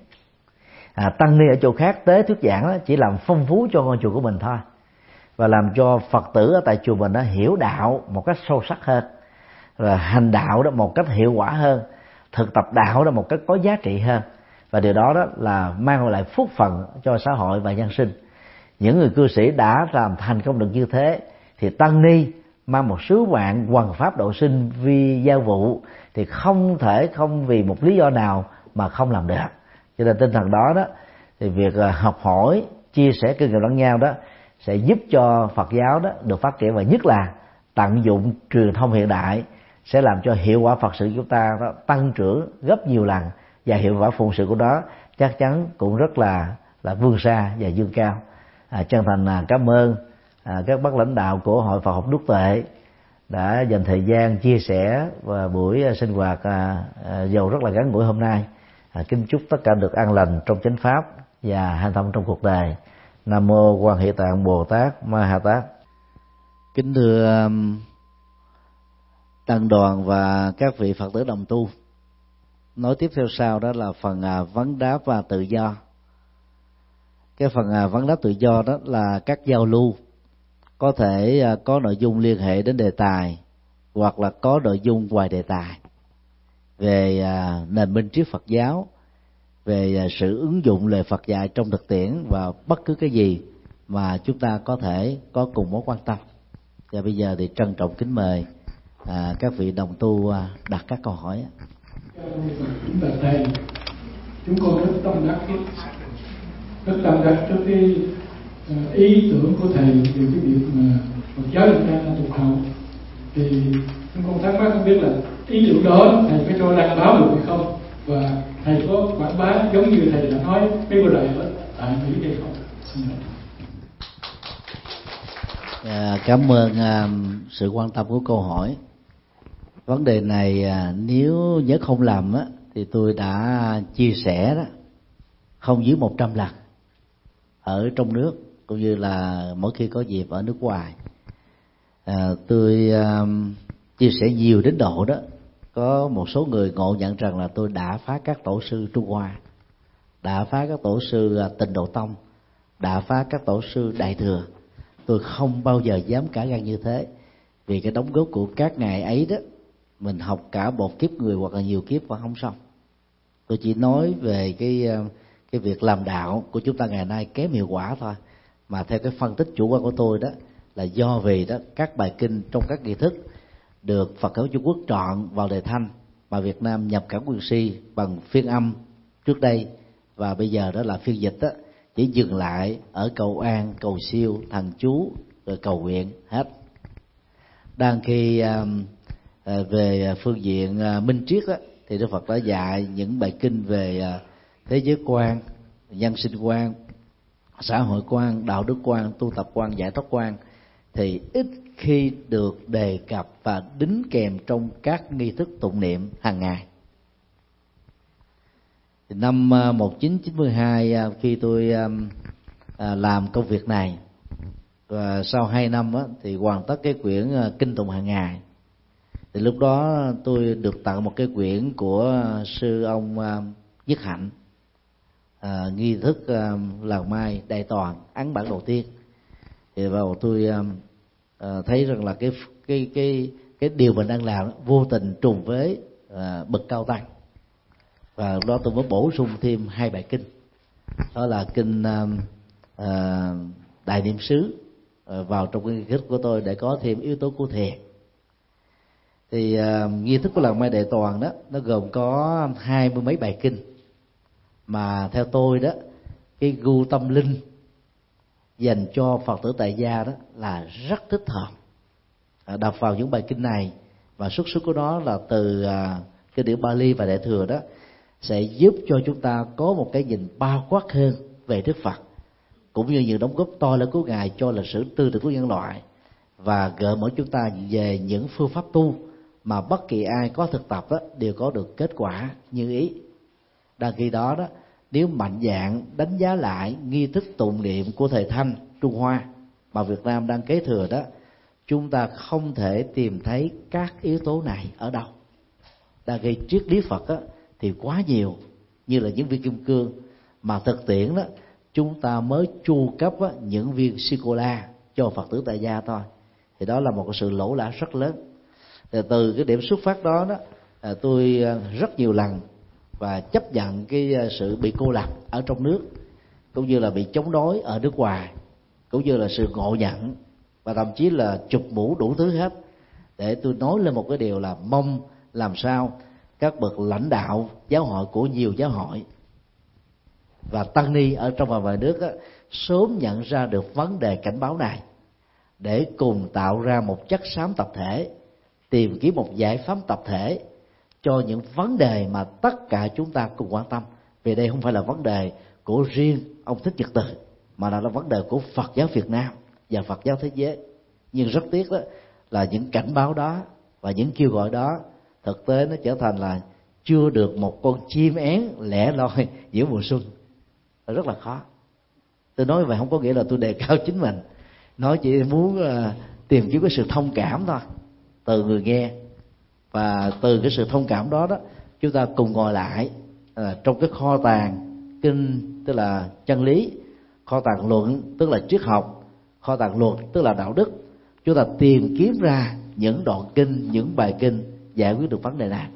Tăng ni ở chỗ khác tới thuyết giảng chỉ làm phong phú cho ngôi chùa của mình thôi, và làm cho Phật tử ở tại chùa mình hiểu đạo một cách sâu sắc hơn, và hành đạo đó một cách hiệu quả hơn, thực tập đạo đó một cách có giá trị hơn. Và điều đó là mang lại phúc phận cho xã hội và nhân sinh. Những người cư sĩ đã làm thành công được như thế, thì tăng ni mang một sứ mạng hoằng pháp độ sinh vì giao vụ thì không thể không vì một lý do nào mà không làm được. Cho nên tinh thần đó thì việc học hỏi, chia sẻ kinh nghiệm lẫn nhau đó sẽ giúp cho Phật giáo đó được phát triển, và nhất là tận dụng truyền thông hiện đại sẽ làm cho hiệu quả Phật sự của chúng ta đó tăng trưởng gấp nhiều lần, và hiệu quả phụng sự của đó chắc chắn cũng rất là vươn xa và dương cao. Chân thành cảm ơn các bác lãnh đạo của hội Phật học Đức Tuệ đã dành thời gian chia sẻ và buổi sinh hoạt giàu rất là ngắn ngủi hôm nay. Kính chúc tất cả được an lành trong chánh pháp và hanh thông trong cuộc đời. Nam mô Quan Hệ Tạng Bồ Tát Ma Ha Tát. Kính thưa tăng đoàn và các vị Phật tử đồng tu, nói tiếp theo sau đó là phần vấn đáp và tự do. Cái phần vấn đáp tự do đó là các giao lưu có thể có nội dung liên hệ đến đề tài, hoặc là có nội dung ngoài đề tài, về nền minh triết Phật giáo, về sự ứng dụng lời Phật dạy trong thực tiễn, và bất cứ cái gì mà chúng ta có thể có cùng mối quan tâm. Và bây giờ thì trân trọng kính mời các vị đồng tu đặt các câu hỏi. Chúng là thầy, chúng con rất tâm đắc trước cái ý tưởng của thầy về cái việc mà Phật giáo Việt Nam là tụt hậu. Thì chúng con thắc mắc không biết là ý tưởng đó thầy có cho đăng báo được hay không, và thầy có quảng bá giống như thầy đã nói mấy bữa đời ở tại Mỹ hay không? Cảm ơn sự quan tâm của câu hỏi. Vấn đề này nếu nhớ không lầm thì tôi đã chia sẻ đó không dưới 100 lần ở trong nước, cũng như là mỗi khi có dịp ở nước ngoài. Tôi chia sẻ nhiều đến độ đó có một số người ngộ nhận rằng là tôi đã phá các tổ sư Trung Hoa, đã phá các tổ sư Tịnh Độ Tông, đã phá các tổ sư Đại Thừa. Tôi không bao giờ dám cả gan như thế, vì cái đóng góp của các ngài ấy đó, mình học cả một kiếp người hoặc là nhiều kiếp vẫn không xong. Tôi chỉ nói về cái việc làm đạo của chúng ta ngày nay kém hiệu quả thôi, mà theo cái phân tích chủ quan của tôi đó là do vì đó các bài kinh trong các nghi thức được Phật giáo Trung Quốc trọn vào đề Thanh, mà Việt Nam nhập cảm nguyên si bằng phiên âm trước đây, và bây giờ đó là phiên dịch đó, chỉ dừng lại ở cầu an, cầu siêu, thần chú, rồi cầu nguyện hết. Đang khi về phương diện minh triết đó, thì Đức Phật đã dạy những bài kinh về thế giới quan, nhân sinh quan, xã hội quan, đạo đức quan, tu tập quan, giải thoát quan, thì ít khi được đề cập và đính kèm trong các nghi thức tụng niệm hàng ngày. Thì năm 1992 khi tôi làm công việc này, và sau 2 năm thì hoàn tất cái quyển kinh tụng hàng ngày. Thì lúc đó tôi được tặng một cái quyển của sư ông Nhất Hạnh, nghi thức làng mai Đại Toàn, ấn bản đầu tiên. Thì vào tôi thấy rằng là cái điều mình đang làm vô tình trùng với bậc cao tăng, và lúc đó tôi mới bổ sung thêm 2 bài kinh, đó là kinh Đại Niệm xứ vào trong cái nghi thức của tôi để có thêm yếu tố của thiền. Thì nghi thức của làng mai Đại Toàn đó nó gồm có 20 mấy bài kinh, mà theo tôi đó cái gu tâm linh dành cho Phật tử tại gia đó là rất thích hợp. Đọc vào những bài kinh này, và xuất xứ của nó là từ kinh điển Bali và Đại Thừa đó, sẽ giúp cho chúng ta có một cái nhìn bao quát hơn về Đức Phật, cũng như những đóng góp to lớn của Ngài cho lịch sử tư tưởng của nhân loại, và gợi mở chúng ta về những phương pháp tu mà bất kỳ ai có thực tập đó đều có được kết quả như ý. Đang khi đó đó, nếu mạnh dạn đánh giá lại nghi thức tụng niệm của thời Thanh Trung Hoa mà Việt Nam đang kế thừa đó, chúng ta không thể tìm thấy các yếu tố này ở đâu. Đang khi triết lý Phật đó, thì quá nhiều, như là những viên kim cương, mà thực tiễn đó chúng ta mới chu cấp những viên sô-cô-la cho Phật tử tại gia thôi. Thì đó là một sự lỗ lã rất lớn. Từ cái điểm xuất phát đó tôi rất nhiều lần và chấp nhận cái sự bị cô lập ở trong nước, cũng như là bị chống đối ở nước ngoài, cũng như là sự ngộ nhận, và thậm chí là chụp mũ đủ thứ hết, để tôi nói lên một cái điều là mong làm sao các bậc lãnh đạo giáo hội của nhiều giáo hội và tăng ni ở trong và ngoài nước sớm nhận ra được vấn đề cảnh báo này, để cùng tạo ra một chất xám tập thể, tìm kiếm một giải pháp tập thể cho những vấn đề mà tất cả chúng ta cùng quan tâm. Vì đây không phải là vấn đề của riêng ông Thích Nhật Từ, mà là vấn đề của Phật giáo Việt Nam và Phật giáo thế giới. Nhưng rất tiếc đó là những cảnh báo đó và những kêu gọi đó thực tế nó trở thành là chưa được một con chim én lẻ loi giữa mùa xuân. Rất là khó. Tôi nói vậy không có nghĩa là tôi đề cao chính mình, nói chỉ muốn tìm kiếm cái sự thông cảm thôi từ người nghe, và từ cái sự thông cảm đó chúng ta cùng ngồi lại trong cái kho tàng kinh, tức là chân lý, kho tàng luận, tức là triết học, kho tàng luật tức là đạo đức, chúng ta tìm kiếm ra những đoạn kinh, những bài kinh giải quyết được vấn đề này.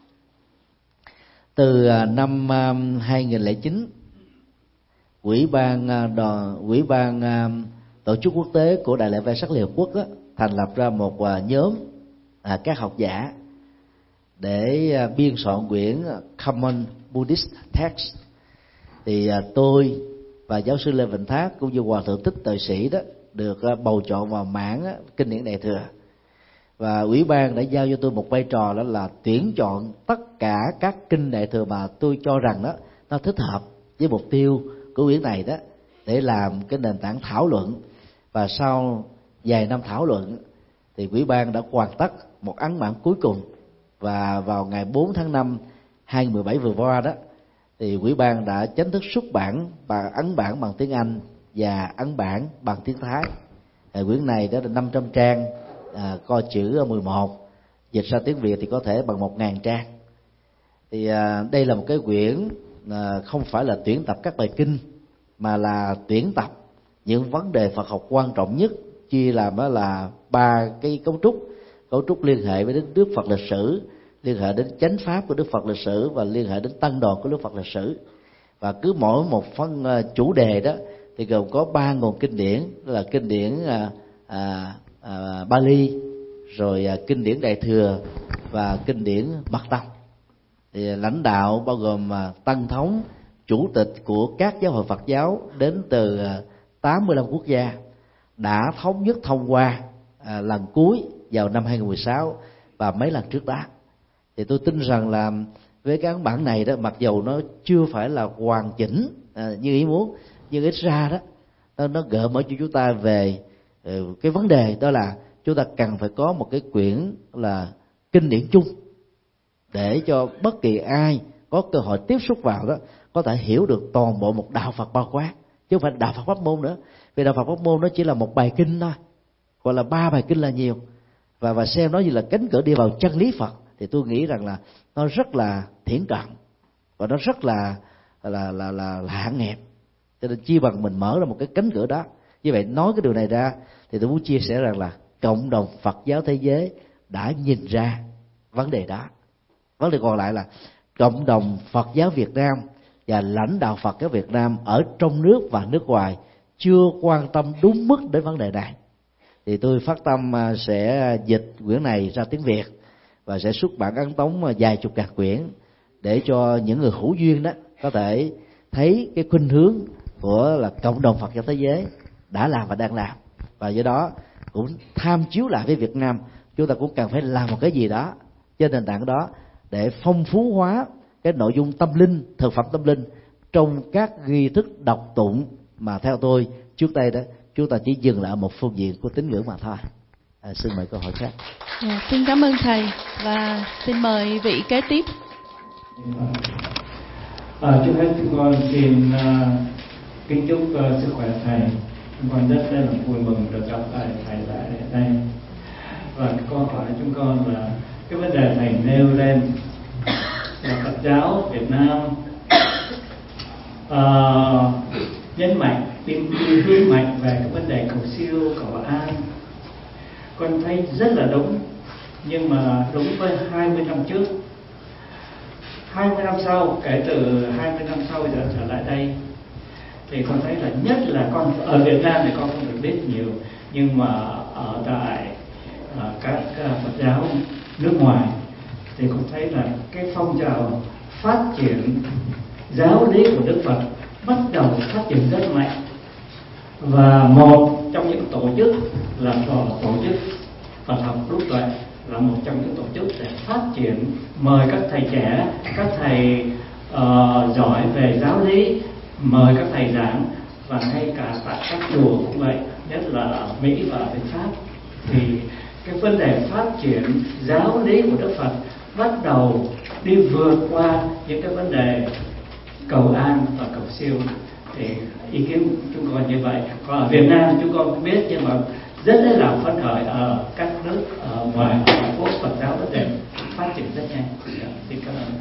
Từ năm 2009, Ủy ban Tổ chức Quốc tế của Đại lễ Vê Sắc Liên Hợp Quốc thành lập ra một nhóm các học giả để biên soạn quyển Common Buddhist Text. Thì tôi và giáo sư Lê Vịnh Thác cũng như Hòa thượng Thích Tuệ Sĩ đó được bầu chọn vào mảng kinh điển Đại thừa, và ủy ban đã giao cho tôi một vai trò đó là tuyển chọn tất cả các kinh Đại thừa mà tôi cho rằng đó nó thích hợp với mục tiêu của quyển này đó, để làm cái nền tảng thảo luận. Và sau vài năm thảo luận thì ủy ban đã hoàn tất một ấn bản cuối cùng, và vào ngày 4 tháng 5 2017 vừa qua đó thì ủy ban đã chính thức xuất bản ấn bản bằng tiếng Anh và ấn bản bằng tiếng Thái. Quyển này đó là 500 trang, co chữ 11, dịch ra tiếng Việt thì có thể bằng 1000 trang. Thì đây là một cái quyển không phải là tuyển tập các bài kinh, mà là tuyển tập những vấn đề Phật học quan trọng nhất, chia làm đó là 3 cái cấu trúc liên hệ với Đức Phật lịch sử, liên hệ đến chánh pháp của Đức Phật lịch sử, và liên hệ đến tăng đoàn của Đức Phật lịch sử. Và cứ mỗi một phân chủ đề đó thì gồm có 3 nguồn kinh điển, là kinh điển Bali, rồi kinh điển Đại thừa và kinh điển Mật Tông. Thì lãnh đạo bao gồm tăng thống, chủ tịch của các giáo hội Phật giáo đến từ 85 quốc gia đã thống nhất thông qua lần cuối vào năm 2016 và mấy lần trước đó. Thì tôi tin rằng là với cái ấn bản này đó, mặc dù nó chưa phải là hoàn chỉnh như ý muốn, nhưng ít ra đó nó gợi mở cho chúng ta về cái vấn đề đó là chúng ta cần phải có một cái quyển là kinh điển chung, để cho bất kỳ ai có cơ hội tiếp xúc vào đó có thể hiểu được toàn bộ một đạo Phật bao quát, chứ không phải đạo Phật pháp môn nữa. Vì đạo Phật pháp môn nó chỉ là một bài kinh thôi, gọi là 3 bài kinh là nhiều, và xem nó như là cánh cửa đi vào chân lý Phật, thì tôi nghĩ rằng là nó rất là thiển cận và nó rất là hạn hẹp. Cho nên chi bằng mình mở ra một cái cánh cửa đó. Như vậy nói cái điều này ra thì tôi muốn chia sẻ rằng là cộng đồng Phật giáo thế giới đã nhìn ra vấn đề đó. Vấn đề còn lại là cộng đồng Phật giáo Việt Nam và lãnh đạo Phật giáo Việt Nam ở trong nước và nước ngoài chưa quan tâm đúng mức đến vấn đề này. Thì tôi phát tâm sẽ dịch quyển này ra tiếng Việt và sẽ xuất bản ấn tống vài chục ngàn quyển, để cho những người hữu duyên đó có thể thấy cái khuynh hướng của là cộng đồng Phật giáo thế giới đã làm và đang làm, và do đó cũng tham chiếu lại với Việt Nam, chúng ta cũng cần phải làm một cái gì đó trên nền tảng đó để phong phú hóa cái nội dung tâm linh, thực phẩm tâm linh trong các nghi thức đọc tụng mà theo tôi trước đây đó chúng ta chỉ dừng lại ở một phương diện của tín ngưỡng mà thôi. Xin mời câu hỏi khác. Xin cảm ơn thầy và xin mời vị kế tiếp. Trước hết chúng con xin kính chúc sức khỏe thầy. Chúng con rất là vui mừng được gặp thầy tại đây. Và câu hỏi chúng con là cái vấn đề thầy nêu lên là Phật giáo Việt Nam nhấn mạnh hướng mạnh về cái vấn đề cầu siêu, cầu an. Con thấy rất là đúng, nhưng mà đúng với 20 năm trước. 20 năm sau, kể từ 20 năm sau giờ trở lại đây, thì con thấy là nhất là con ở Việt Nam thì con không được biết nhiều, nhưng mà ở tại các Phật giáo nước ngoài thì con thấy là cái phong trào phát triển giáo lý của Đức Phật bắt đầu phát triển rất mạnh. Và một trong những tổ chức là tổ chức Phật học Trúc Tuệ là một trong những tổ chức để phát triển, mời các thầy trẻ, các thầy giỏi về giáo lý, mời các thầy giảng, và ngay cả tại các chùa cũng vậy, nhất là ở Mỹ và bên Pháp. Thì cái vấn đề phát triển giáo lý của Đức Phật bắt đầu đi vượt qua những cái vấn đề cầu an và cầu siêu. Thì ý kiến của chúng con như vậy. Còn ở Việt Nam chúng con không biết, nhưng mà rất là phấn khởi ở các nước ở ngoài quốc Phật giáo vấn đề phát triển rất nhanh. Xin cảm ơn.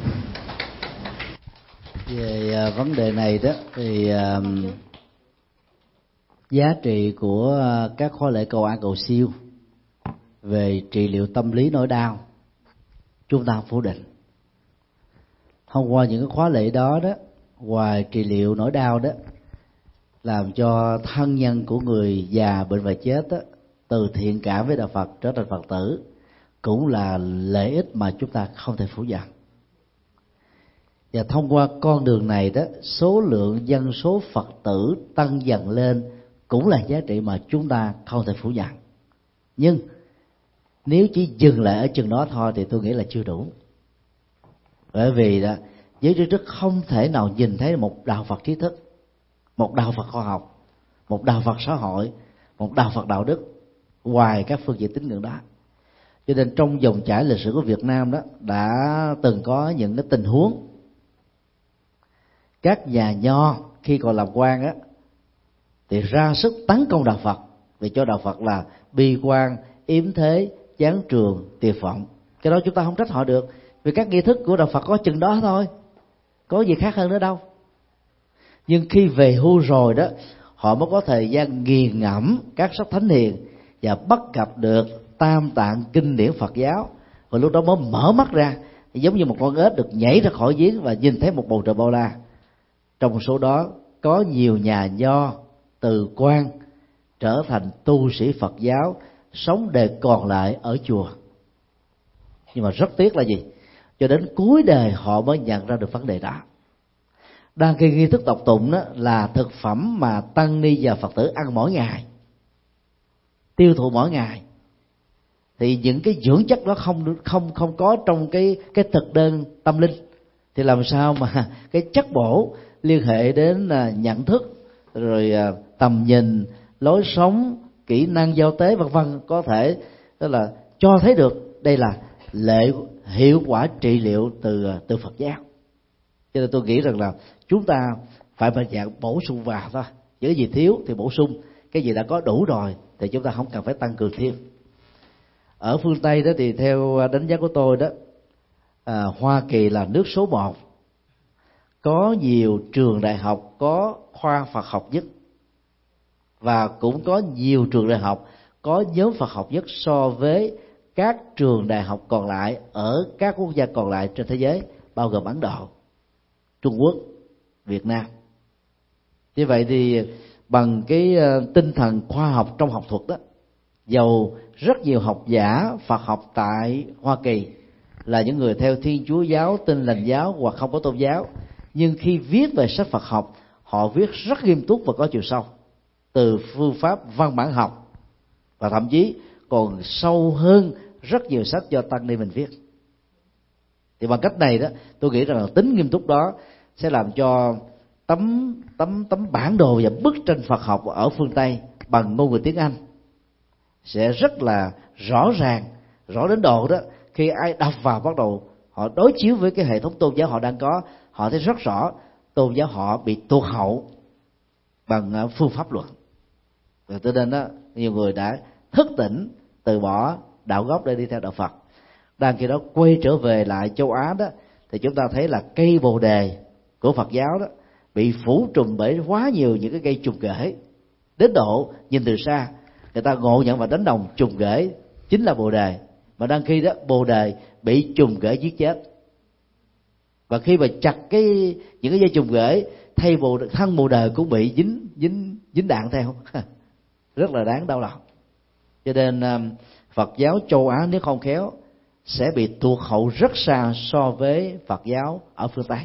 Về vấn đề này đó thì giá trị của các khóa lễ cầu an cầu siêu về trị liệu tâm lý nỗi đau chúng ta phủ định. Thông qua những cái khóa lễ đó ngoài trị liệu nỗi đau đó, làm cho thân nhân của người già bệnh và chết từ thiện cảm với đạo Phật trở thành Phật tử, cũng là lợi ích mà chúng ta không thể phủ nhận. Và thông qua con đường này đó, số lượng dân số Phật tử tăng dần lên cũng là giá trị mà chúng ta không thể phủ nhận. Nhưng nếu chỉ dừng lại ở chừng đó thôi thì tôi nghĩ là chưa đủ. Bởi vì đó, giới trí thức không thể nào nhìn thấy một đạo Phật trí thức, một đạo Phật khoa học, một đạo Phật xã hội, một đạo Phật đạo đức ngoài các phương diện tín ngưỡng đó. Cho nên trong dòng chảy lịch sử của Việt Nam đó đã từng có những cái tình huống các nhà nho khi còn làm quan á thì ra sức tấn công đạo Phật, vì cho đạo Phật là bi quan, yếm thế, chán trường, tuyệt vọng. Cái đó chúng ta không trách họ được, vì các nghi thức của đạo Phật có chừng đó thôi, có gì khác hơn nữa đâu. Nhưng khi về hưu rồi đó, họ mới có thời gian nghiền ngẫm các sách thánh hiền và bắt gặp được tam tạng kinh điển Phật giáo, và lúc đó mới mở mắt ra, giống như một con ếch được nhảy ra khỏi giếng và nhìn thấy một bầu trời bao la. Trong số đó có nhiều nhà nho từ quan trở thành tu sĩ Phật giáo, sống đời còn lại ở chùa. Nhưng mà rất tiếc là gì? Cho đến cuối đời họ mới nhận ra được vấn đề đó. Đang khi nghi thức đọc tụng đó là thực phẩm mà tăng ni và Phật tử ăn mỗi ngày, tiêu thụ mỗi ngày, thì những cái dưỡng chất đó không có trong cái thực đơn tâm linh, thì làm sao mà cái chất bổ liên hệ đến nhận thức, rồi tầm nhìn, lối sống, kỹ năng giao tế vân vân có thể đó là cho thấy được đây là hiệu quả trị liệu từ Phật giáo. Cho nên tôi nghĩ rằng là chúng ta phải mạnh dạn bổ sung vào thôi. Những cái gì thiếu thì bổ sung, cái gì đã có đủ rồi thì chúng ta không cần phải tăng cường thêm. Ở phương Tây đó thì theo đánh giá của tôi đó, Hoa Kỳ là nước số 1, có nhiều trường đại học có khoa Phật học nhất, và cũng có nhiều trường đại học có nhóm Phật học nhất so với các trường đại học còn lại ở các quốc gia còn lại trên thế giới, bao gồm Ấn Độ, Trung Quốc, Việt Nam. Như vậy thì bằng cái tinh thần khoa học trong học thuật đó, dầu rất nhiều học giả Phật học tại Hoa Kỳ là những người theo Thiên Chúa giáo, Tin Lành giáo hoặc không có tôn giáo, nhưng khi viết về sách Phật học, họ viết rất nghiêm túc và có chiều sâu, từ phương pháp văn bản học, và thậm chí còn sâu hơn rất nhiều sách do tăng ni mình viết. Thì bằng cách này đó, tôi nghĩ rằng là tính nghiêm túc đó sẽ làm cho tấm bản đồ và bức tranh Phật học ở phương Tây bằng ngôn ngữ tiếng Anh sẽ rất là rõ ràng, rõ đến độ đó khi ai đọc vào bắt đầu họ đối chiếu với cái hệ thống tôn giáo họ đang có, họ thấy rất rõ tôn giáo họ bị tụt hậu bằng phương pháp luận. Và cho nên đó, nhiều người đã thức tỉnh, từ bỏ đạo gốc để đi theo đạo Phật. Đang khi đó quay trở về lại châu Á đó, thì chúng ta thấy là cây bồ đề của Phật giáo đó bị phủ trùm bởi quá nhiều những cái cây trùng rễ, đến độ nhìn từ xa người ta ngộ nhận và đánh đồng trùng rễ chính là bồ đề, mà đang khi đó bồ đề bị trùng rễ giết chết. Và khi mà chặt những cái dây trùng rễ, thân bồ đề cũng bị dính đạn theo rất là đáng đau lòng. Cho nên Phật giáo châu Á nếu không khéo sẽ bị tụt hậu rất xa so với Phật giáo ở phương Tây.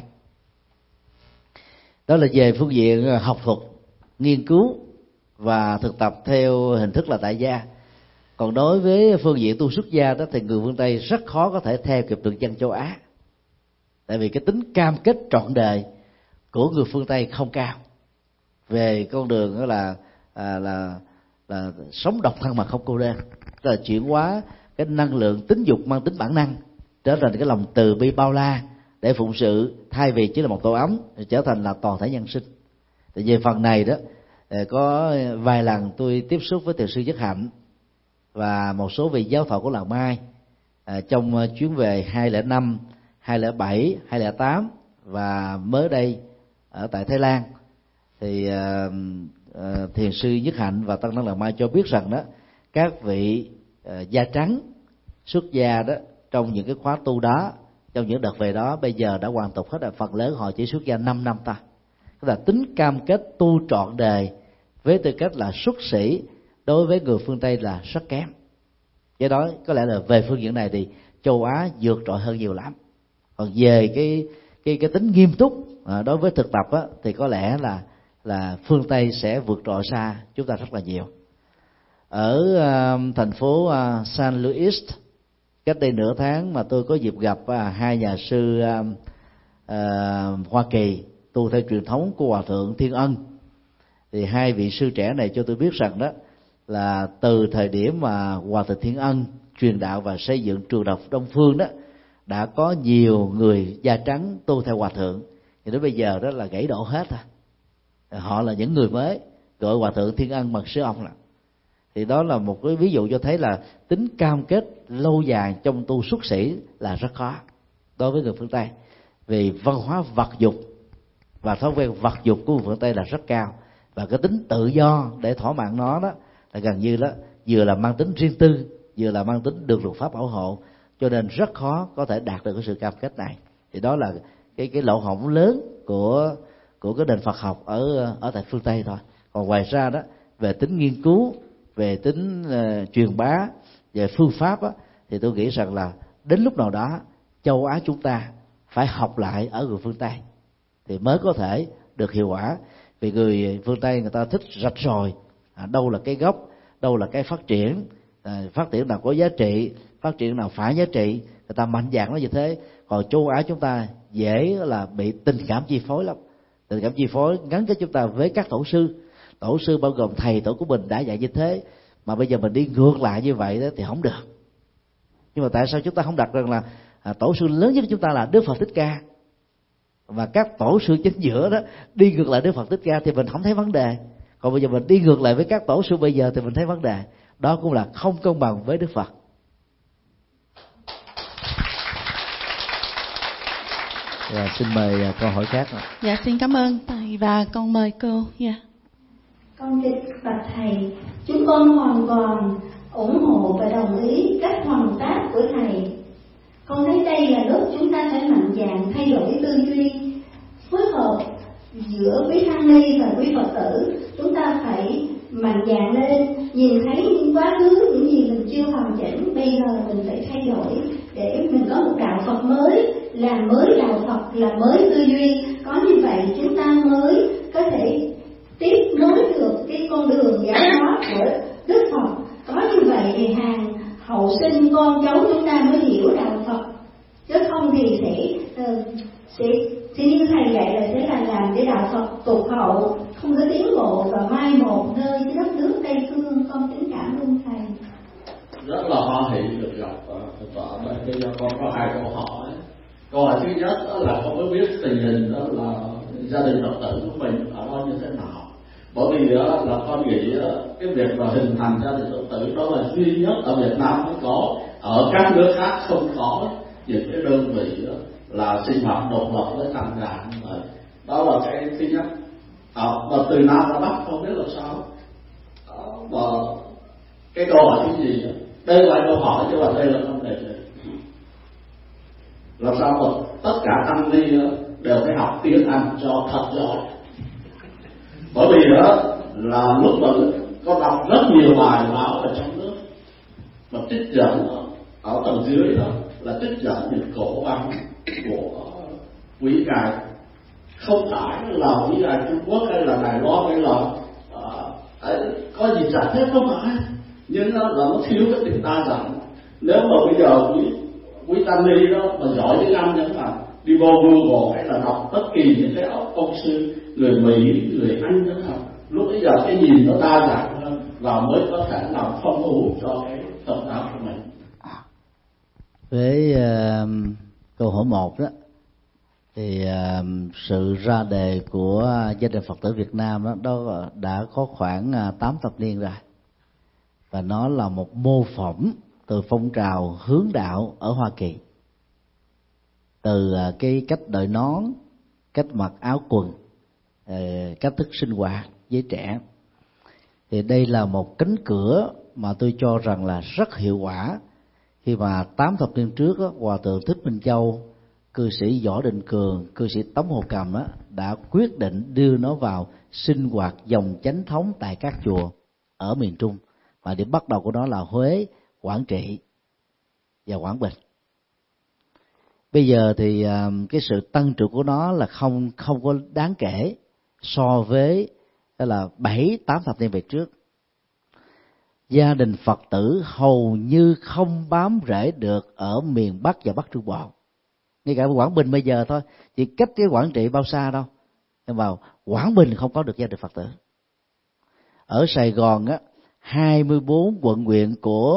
Đó là về phương diện học thuật, nghiên cứu và thực tập theo hình thức là tại gia. Còn đối với phương diện tu xuất gia đó thì người phương Tây rất khó có thể theo kịp được dân châu Á, tại vì cái tính cam kết trọn đời của người phương Tây không cao về con đường đó là sống độc thân mà không cô đơn, tức là chuyển hóa cái năng lượng tính dục mang tính bản năng trở thành cái lòng từ bi bao la để phụng sự, thay vì chỉ là một tổ ấm trở thành là toàn thể nhân sinh. Thì về phần này đó, có vài lần tôi tiếp xúc với thiền sư Nhất Hạnh và một số vị giáo thọ của làng Mai trong chuyến về 2005, 2007, 2008 và mới đây ở tại Thái Lan. Thì thiền sư Nhất Hạnh và Tăng Năng Làng Mai cho biết rằng đó, các vị da trắng xuất gia đó trong những cái khóa tu đó, trong những đợt về đó, bây giờ đã hoàn tục hết rồi. Phần lớn họ chỉ xuất gia 5 năm ta. Tức là tính cam kết tu trọn đời với tư cách là xuất sĩ đối với người phương Tây là rất kém. Do đó có lẽ là về phương diện này thì châu Á vượt trội hơn nhiều lắm. Còn về cái tính nghiêm túc đối với thực tập á, thì có lẽ là phương Tây sẽ vượt trội xa chúng ta rất là nhiều. Ở thành phố San Luis, cách đây nửa tháng mà tôi có dịp gặp hai nhà sư Hoa Kỳ tu theo truyền thống của Hòa thượng Thiên Ân. Thì hai vị sư trẻ này cho tôi biết rằng đó là từ thời điểm mà Hòa thượng Thiên Ân truyền đạo và xây dựng trường học Đông Phương đó, đã có nhiều người da trắng tu theo Hòa thượng, thì đến bây giờ đó là gãy đổ hết rồi. Họ là những người mới, gọi Hòa thượng Thiên Ân bằng sư ông. Thì đó là một cái ví dụ cho thấy là tính cam kết lâu dài trong tu xuất sĩ là rất khó đối với người phương Tây, vì văn hóa vật dục và thói quen vật dục của người phương Tây là rất cao, và cái tính tự do để thỏa mãn nó đó là gần như đó vừa là mang tính riêng tư, vừa là mang tính được luật pháp bảo hộ, cho nên rất khó có thể đạt được cái sự cam kết này. Thì đó là cái lỗ hổng lớn của cái nền Phật học ở tại phương Tây thôi. Còn ngoài ra đó, về tính nghiên cứu, về tính truyền bá, về phương pháp á, thì tôi nghĩ rằng là đến lúc nào đó châu Á chúng ta phải học lại ở người phương Tây thì mới có thể được hiệu quả. Vì người phương Tây người ta thích rạch ròi đâu là cái gốc, đâu là cái phát triển nào có giá trị, phát triển nào phải giá trị, người ta mạnh dạn nói như thế. Còn châu Á chúng ta dễ là bị tình cảm chi phối lắm. Tình cảm chi phối gắn kết chúng ta với các tổ sư bao gồm thầy tổ của mình đã dạy như thế, mà bây giờ mình đi ngược lại như vậy đó thì không được. Nhưng mà tại sao chúng ta không đặt rằng là tổ sư lớn nhất của chúng ta là Đức Phật Thích Ca, và các tổ sư chính giữa đó đi ngược lại Đức Phật Thích Ca thì mình không thấy vấn đề. Còn bây giờ mình đi ngược lại với các tổ sư bây giờ thì mình thấy vấn đề. Đó cũng là không công bằng với Đức Phật. Và xin mời câu hỏi khác. Dạ, xin cảm ơn thầy và con mời cô. Dạ. Con kính bạch thầy, chúng con hoàn toàn ủng hộ và đồng ý cách hoằng tác của thầy. Con thấy đây là lúc chúng ta phải mạnh dạn thay đổi tư duy, phối hợp giữa quý tăng ni và quý Phật tử. Chúng ta phải mạnh dạn lên, nhìn thấy những quá khứ, những gì mình chưa hoàn chỉnh, bây giờ mình phải thay đổi để mình có một đạo Phật mới, làm mới đạo Phật, làm mới tư duy. Có như vậy chúng ta mới có thể tiếp nối được cái con đường giáo hóa của Đức Phật. Có như vậy thì hàng hậu sinh con cháu chúng ta mới hiểu đạo Phật, chứ không thì sẽ như thầy dạy là sẽ là làm cái đạo Phật tụt hậu, không có tiến bộ và mai một nơi cái đất nước Tây Phương. Con kính cảm ơn thầy. Rất là hoan hỷ được gặp thầy tọa. Bây giờ con có 2 câu hỏi. Câu hỏi thứ nhất đó là con mới biết tình hình đó là gia đình Phật tử của mình ở đó như thế nào. Bởi vì đó là con nghĩ cái việc mà hình thành gia đình Phật tử đó là duy nhất ở Việt Nam mới có, ở các nước khác không có những cái đơn vị đó là sinh hoạt độc lập với tăng đoàn. Đó là cái thứ nhất. Và từ Nam ra Bắc không biết là sao. Và cái câu hỏi thứ gì đó? Đây là câu hỏi chứ mà đây là vấn đề gì? Làm sao mà tất cả tăng ni đều phải học tiếng Anh cho thật giỏi. Bởi vì đó là lúc mà con đọc rất nhiều bài báo ở trong nước mà trích dẫn ở tầng dưới đó là trích dẫn những cổ văn của quý ngài, không phải là quý ngài Trung Quốc hay là Đài Loan hay là có gì giải thích không phải, nhưng là nó thiếu cái tình ta rằng nếu mà bây giờ quý tăng ni đó mà giỏi tiếng Anh chẳng hạn, đi vô Google hay là đọc bất kỳ những cái ông sư người Mỹ, người Anh chẳng hạn, lúc bây giờ cái nhìn nó đa dạng hơn và mới có thể làm phong phú cho cái tập đạo của mình. Với câu hỏi 1 đó thì sự ra đề của gia đình Phật tử Việt Nam đó đã có khoảng 8 thập niên rồi, và nó là một mô phỏng từ phong trào hướng đạo ở Hoa Kỳ, từ cái cách đội nón, cách mặc áo quần, cách thức sinh hoạt với trẻ. Thì đây là một cánh cửa mà tôi cho rằng là rất hiệu quả, khi mà 8 thập niên trước đó, Hòa thượng Thích Minh Châu, cư sĩ Võ Đình Cường, cư sĩ Tống Hồ Cầm đó, đã quyết định đưa nó vào sinh hoạt dòng chánh thống tại các chùa ở miền Trung, và điểm bắt đầu của nó là Huế, Quảng Trị và Quảng Bình. Bây giờ thì cái sự tăng trưởng của nó là không có đáng kể so với là 7-8 thập niên về trước. Gia đình Phật tử hầu như không bám rễ được ở miền Bắc và Bắc Trung Bộ. Ngay cả Quảng Bình bây giờ thôi, chỉ cách cái Quảng Trị bao xa đâu, nhưng mà Quảng Bình không có được gia đình Phật tử. Ở Sài Gòn á, 24 quận huyện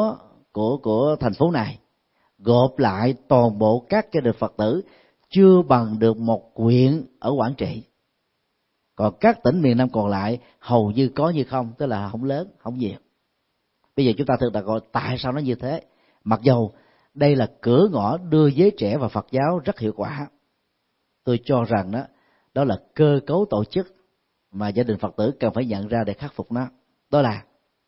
của thành phố này gộp lại toàn bộ các gia đình Phật tử chưa bằng được một huyện ở Quảng Trị. Còn các tỉnh miền Nam còn lại hầu như có như không, tức là không lớn, không nhiều. Bây giờ chúng ta thực đặt gọi tại sao nó như thế, mặc dầu đây là cửa ngõ đưa giới trẻ vào Phật giáo rất hiệu quả. Tôi cho rằng đó là cơ cấu tổ chức mà gia đình Phật tử cần phải nhận ra để khắc phục nó. Đó là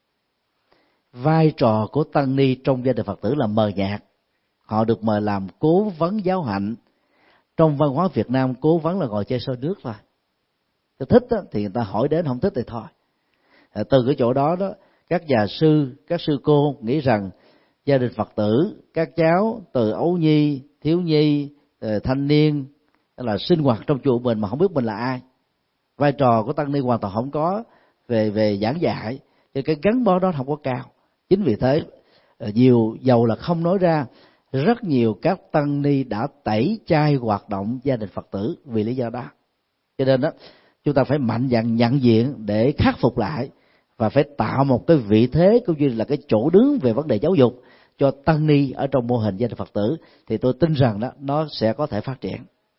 vai trò của tăng ni trong gia đình Phật tử là mờ nhạt. Họ được mời làm cố vấn giáo hạnh. Trong văn hóa Việt Nam, cố vấn là ngồi chơi sôi nước thôi. Thích thì người ta hỏi đến, không thích thì thôi. Từ cái chỗ đó các nhà sư, các sư cô nghĩ rằng gia đình Phật tử, các cháu từ ấu nhi, thiếu nhi, thanh niên là sinh hoạt trong chùa mình mà không biết mình là ai. Vai trò của tăng ni hoàn toàn không có về giảng dạy, thì cái gắn bó đó không có cao. Chính vì thế, dầu là không nói ra, rất nhiều các tăng ni đã tẩy chay hoạt động gia đình Phật tử vì lý do đó. Cho nên chúng ta phải mạnh dạn nhận diện để khắc phục lại, và phải tạo một cái vị thế cũng như là cái chỗ đứng về vấn đề giáo dục cho tăng ni ở trong mô hình gia đình Phật tử, thì tôi tin rằng nó sẽ có thể phát triển.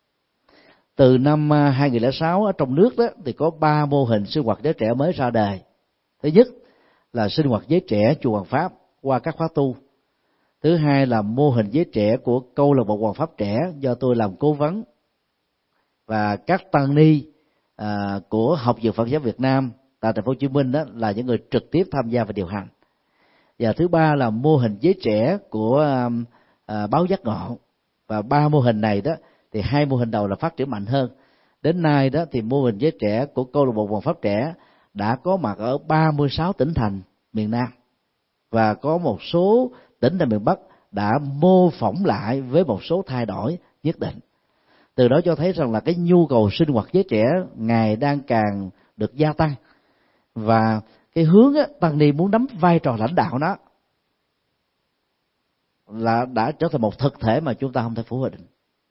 Từ năm 2006 ở trong nước đó thì có 3 mô hình sinh hoạt giới trẻ mới ra đời. Thứ nhất là sinh hoạt giới trẻ chùa Hoàng Pháp qua các khóa tu. Thứ hai là mô hình giới trẻ của câu lạc bộ Hoàng Pháp trẻ do tôi làm cố vấn, và các tăng ni của Học viện Phật giáo Việt Nam tại thành phố Hồ Chí Minh đó là những người trực tiếp tham gia và điều hành. Và thứ ba là mô hình giới trẻ của báo Giác Ngộ. Và 3 mô hình này đó thì 2 mô hình đầu là phát triển mạnh hơn. Đến nay đó thì mô hình giới trẻ của câu lạc bộ Hoàng Pháp trẻ đã có mặt ở 36 tỉnh thành miền Nam, và có một số tỉnh thành miền Bắc đã mô phỏng lại với một số thay đổi nhất định. Từ đó cho thấy rằng là cái nhu cầu sinh hoạt giới trẻ ngày đang càng được gia tăng, và cái hướng tăng ni muốn nắm vai trò lãnh đạo đó là đã trở thành một thực thể mà chúng ta không thể phủ định.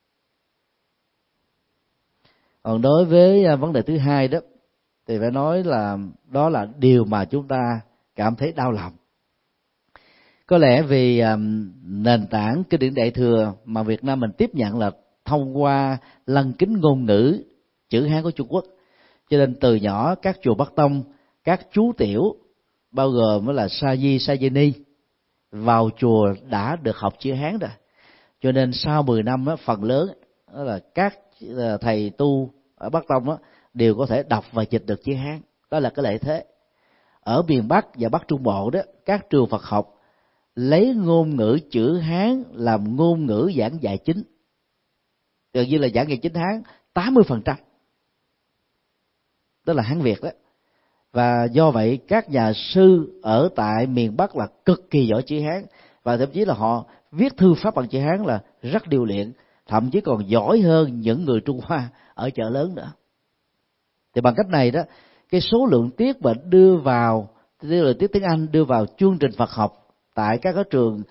Còn đối với vấn đề thứ hai đó thì phải nói là đó là điều mà chúng ta cảm thấy đau lòng. Có lẽ vì nền tảng kinh điển Đại Thừa mà Việt Nam mình tiếp nhận là thông qua lăng kính ngôn ngữ chữ Hán của Trung Quốc, cho nên từ nhỏ các chùa Bắc Tông, các chú tiểu bao gồm là sa di, sa di ni vào chùa đã được học chữ Hán rồi. Cho nên sau 10 năm phần lớn là các thầy tu ở Bắc Tông đều có thể đọc và dịch được chữ Hán. Đó là cái lợi thế. Ở miền Bắc và Bắc Trung Bộ đó, các trường Phật học lấy ngôn ngữ chữ Hán làm ngôn ngữ giảng dạy chính, gần như là giảng dạy chính Hán 80%, đó là Hán Việt đó. Và do vậy các nhà sư ở tại miền Bắc là cực kỳ giỏi chữ Hán, và thậm chí là họ viết thư pháp bằng chữ Hán là rất điêu luyện, thậm chí còn giỏi hơn những người Trung Hoa ở chợ lớn nữa. Thì bằng cách này đó, cái số lượng tiết mà đưa vào, tiết tiếng Anh đưa vào chương trình Phật học tại các cái trường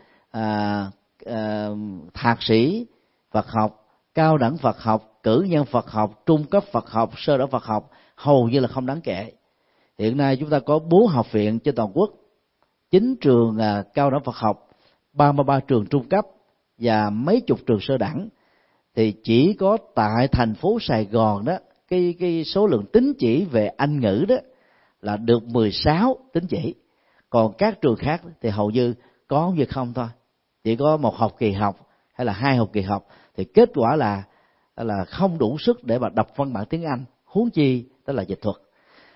thạc sĩ Phật học, cao đẳng Phật học, cử nhân Phật học, trung cấp Phật học, sơ đẳng Phật học hầu như là không đáng kể. Hiện nay chúng ta có 4 học viện trên toàn quốc, 9 trường cao đẳng Phật học, 33 trường trung cấp và mấy chục trường sơ đẳng. Thì chỉ có tại thành phố Sài Gòn đó, cái số lượng tín chỉ về Anh ngữ đó là được 16 tín chỉ. Còn các trường khác thì hầu như có như không thôi, chỉ có 1 học kỳ học hay là 2 học kỳ học, thì kết quả là không đủ sức để mà đọc văn bản tiếng Anh, huống chi đó là dịch thuật.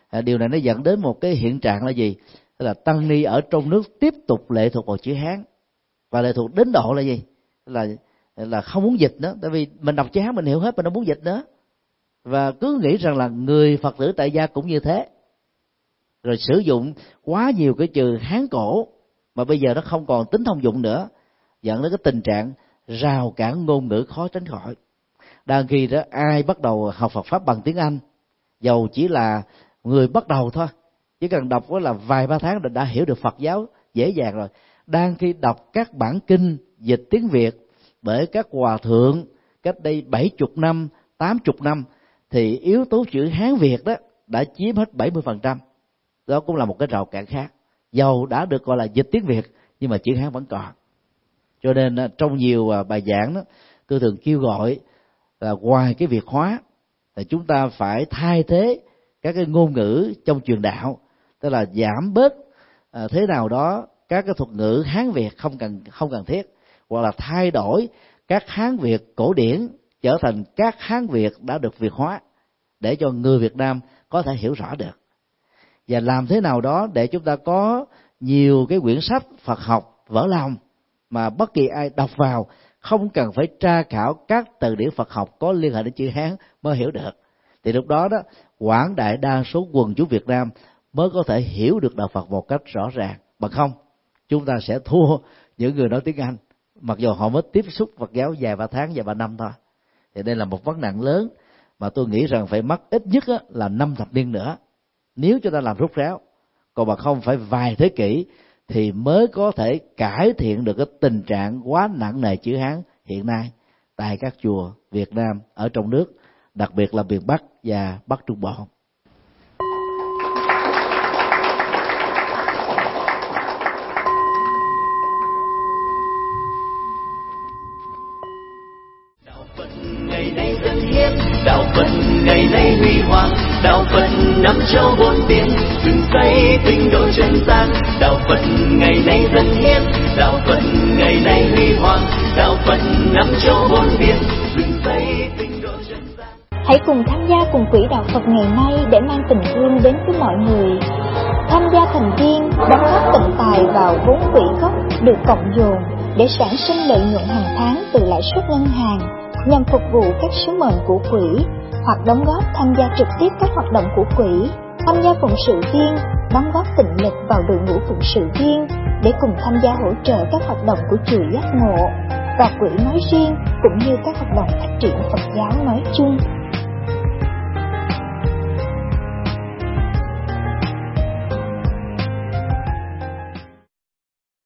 Điều này nó dẫn đến một cái hiện trạng là gì? Là tăng ni ở trong nước tiếp tục lệ thuộc vào chữ Hán, và lệ thuộc đến độ là gì? Là không muốn dịch nữa, tại vì mình đọc chữ Hán mình hiểu hết, mình không muốn dịch nữa, và cứ nghĩ rằng là người Phật tử tại gia cũng như thế, rồi sử dụng quá nhiều cái từ Hán cổ mà bây giờ nó không còn tính thông dụng nữa, dẫn đến cái tình trạng rào cản ngôn ngữ khó tránh khỏi. Đang khi đó ai bắt đầu học Phật pháp bằng tiếng Anh, dầu chỉ là người bắt đầu thôi, chỉ cần đọc có là vài ba tháng đã hiểu được Phật giáo dễ dàng rồi. Đang khi đọc các bản kinh dịch tiếng Việt bởi các hòa thượng cách đây 70 năm, 80 năm, thì yếu tố chữ Hán Việt đó đã chiếm hết 70%. Đó cũng là một cái rào cản khác. Dầu đã được gọi là dịch tiếng Việt nhưng mà chữ Hán vẫn còn. Cho nên trong nhiều bài giảng đó, tôi thường kêu gọi là ngoài cái việc hóa là chúng ta phải thay thế các cái ngôn ngữ trong truyền đạo, tức là giảm bớt thế nào đó các cái thuật ngữ Hán Việt không cần thiết, hoặc là thay đổi các Hán Việt cổ điển trở thành các Hán Việt đã được Việt hóa, để cho người Việt Nam có thể hiểu rõ được. Và làm thế nào đó để chúng ta có nhiều cái quyển sách Phật học vỡ lòng mà bất kỳ ai đọc vào không cần phải tra khảo các từ điển Phật học có liên hệ đến chữ Hán mới hiểu được. Thì lúc đó đó, quảng đại đa số quần chúng Việt Nam mới có thể hiểu được đạo Phật một cách rõ ràng. Bằng không, chúng ta sẽ thua những người nói tiếng Anh, mặc dù họ mới tiếp xúc Phật giáo vài ba tháng, vài ba năm thôi. Thì đây là một vấn nạn lớn mà tôi nghĩ rằng phải mất ít nhất là 5 thập niên nữa nếu chúng ta làm rút ráo. Còn mà không phải vài thế kỷ thì mới có thể cải thiện được cái tình trạng quá nặng nề chữ Hán hiện nay tại các chùa Việt Nam ở trong nước, đặc biệt là miền Bắc và Bắc Trung Bộ. Đạo Phật ngày nay dân hiến, đạo Phật ngày nay huy hoàng, đạo Phật năm châu bốn biển, dựng xây tinh độ chân gian. Đạo Phật ngày nay dân hiến, đạo Phật ngày nay huy hoàng, đạo Phật năm châu bốn biển, dựng xây tinh độ chân gian. Hãy cùng tham gia cùng quỹ đạo Phật ngày nay để mang tình thương đến với mọi người. Tham gia thành viên đóng góp tịnh tài vào vốn quỹ gốc được cộng dồn để sản sinh lợi nhuận hàng tháng từ lãi suất ngân hàng nhằm phục vụ các sứ mệnh của quỹ, hoặc đóng góp tham gia trực tiếp các hoạt động của quỹ, tham gia phụng sự viên, đóng góp tịnh lực vào đội ngũ phụng sự viên để cùng tham gia hỗ trợ các hoạt động của chùa Giác Ngộ và quỹ nói riêng, cũng như các hoạt động phát triển Phật giáo nói chung.